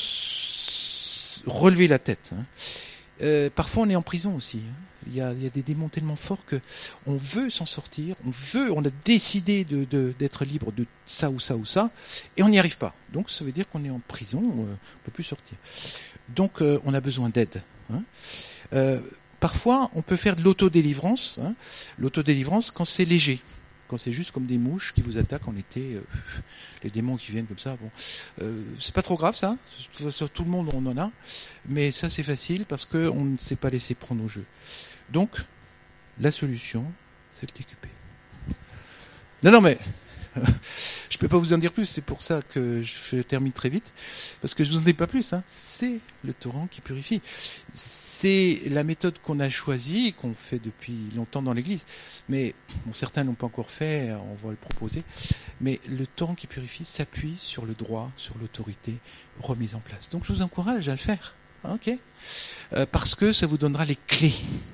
relever la tête. Hein. Parfois, on est en prison aussi. Hein. Il y a des démons tellement forts que on veut s'en sortir, on a décidé d'être libre de ça ou ça ou ça, et on n'y arrive pas. Donc, ça veut dire qu'on est en prison, on ne peut plus sortir. Donc, on a besoin d'aide. Hein. Parfois, on peut faire de l'autodélivrance. Hein. L'autodélivrance quand c'est léger, quand c'est juste comme des mouches qui vous attaquent en été, les démons qui viennent comme ça. Bon, c'est pas trop grave ça. Sur tout le monde on en a, mais ça c'est facile parce que on ne s'est pas laissé prendre au jeu. Donc, la solution, c'est de t'occuper. Non, mais je peux pas vous en dire plus. C'est pour ça que je termine très vite, parce que je vous en dis pas plus. Hein. C'est le torrent qui purifie. C'est la méthode qu'on a choisie, qu'on fait depuis longtemps dans l'Église. Mais bon, certains n'ont pas encore fait, on va le proposer. Mais le torrent qui purifie s'appuie sur le droit, sur l'autorité remise en place. Donc je vous encourage à le faire. Ok, parce que ça vous donnera les clés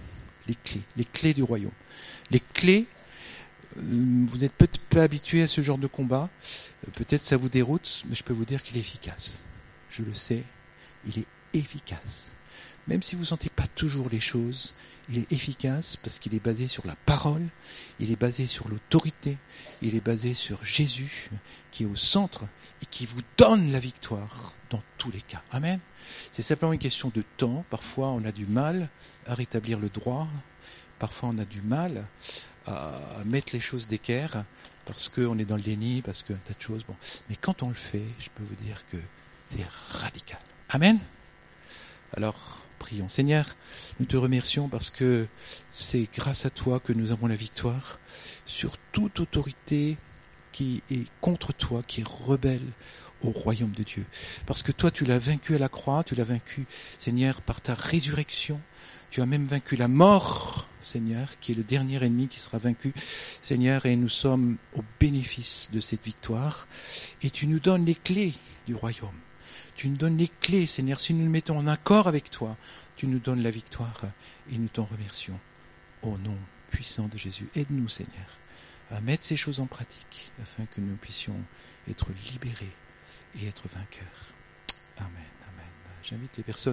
du royaume. Les clés, vous n'êtes peut-être pas habitué à ce genre de combat, peut-être ça vous déroute, mais je peux vous dire qu'il est efficace. Je le sais, il est efficace. Même si vous ne sentez pas toujours les choses, il est efficace parce qu'il est basé sur la parole, il est basé sur l'autorité, il est basé sur Jésus qui est au centre et qui vous donne la victoire dans tous les cas. Amen. C'est simplement une question de temps. Parfois, on a du mal à rétablir le droit. Parfois, on a du mal à mettre les choses d'équerre parce qu'on est dans le déni, parce qu'un tas de choses. Bon. Mais quand on le fait, je peux vous dire que c'est radical. Amen. Alors, prions. Seigneur, nous te remercions parce que c'est grâce à toi que nous avons la victoire sur toute autorité qui est contre toi, qui est rebelle au royaume de Dieu. Parce que toi, tu l'as vaincu à la croix, tu l'as vaincu, Seigneur, par ta résurrection. Tu as même vaincu la mort, Seigneur, qui est le dernier ennemi qui sera vaincu, Seigneur, et nous sommes au bénéfice de cette victoire. Et tu nous donnes les clés du royaume. Tu nous donnes les clés, Seigneur. Si nous nous mettons en accord avec toi, tu nous donnes la victoire et nous t'en remercions. Au nom puissant de Jésus, aide-nous, Seigneur, à mettre ces choses en pratique afin que nous puissions être libérés et être vainqueurs. Amen, amen. J'invite les personnes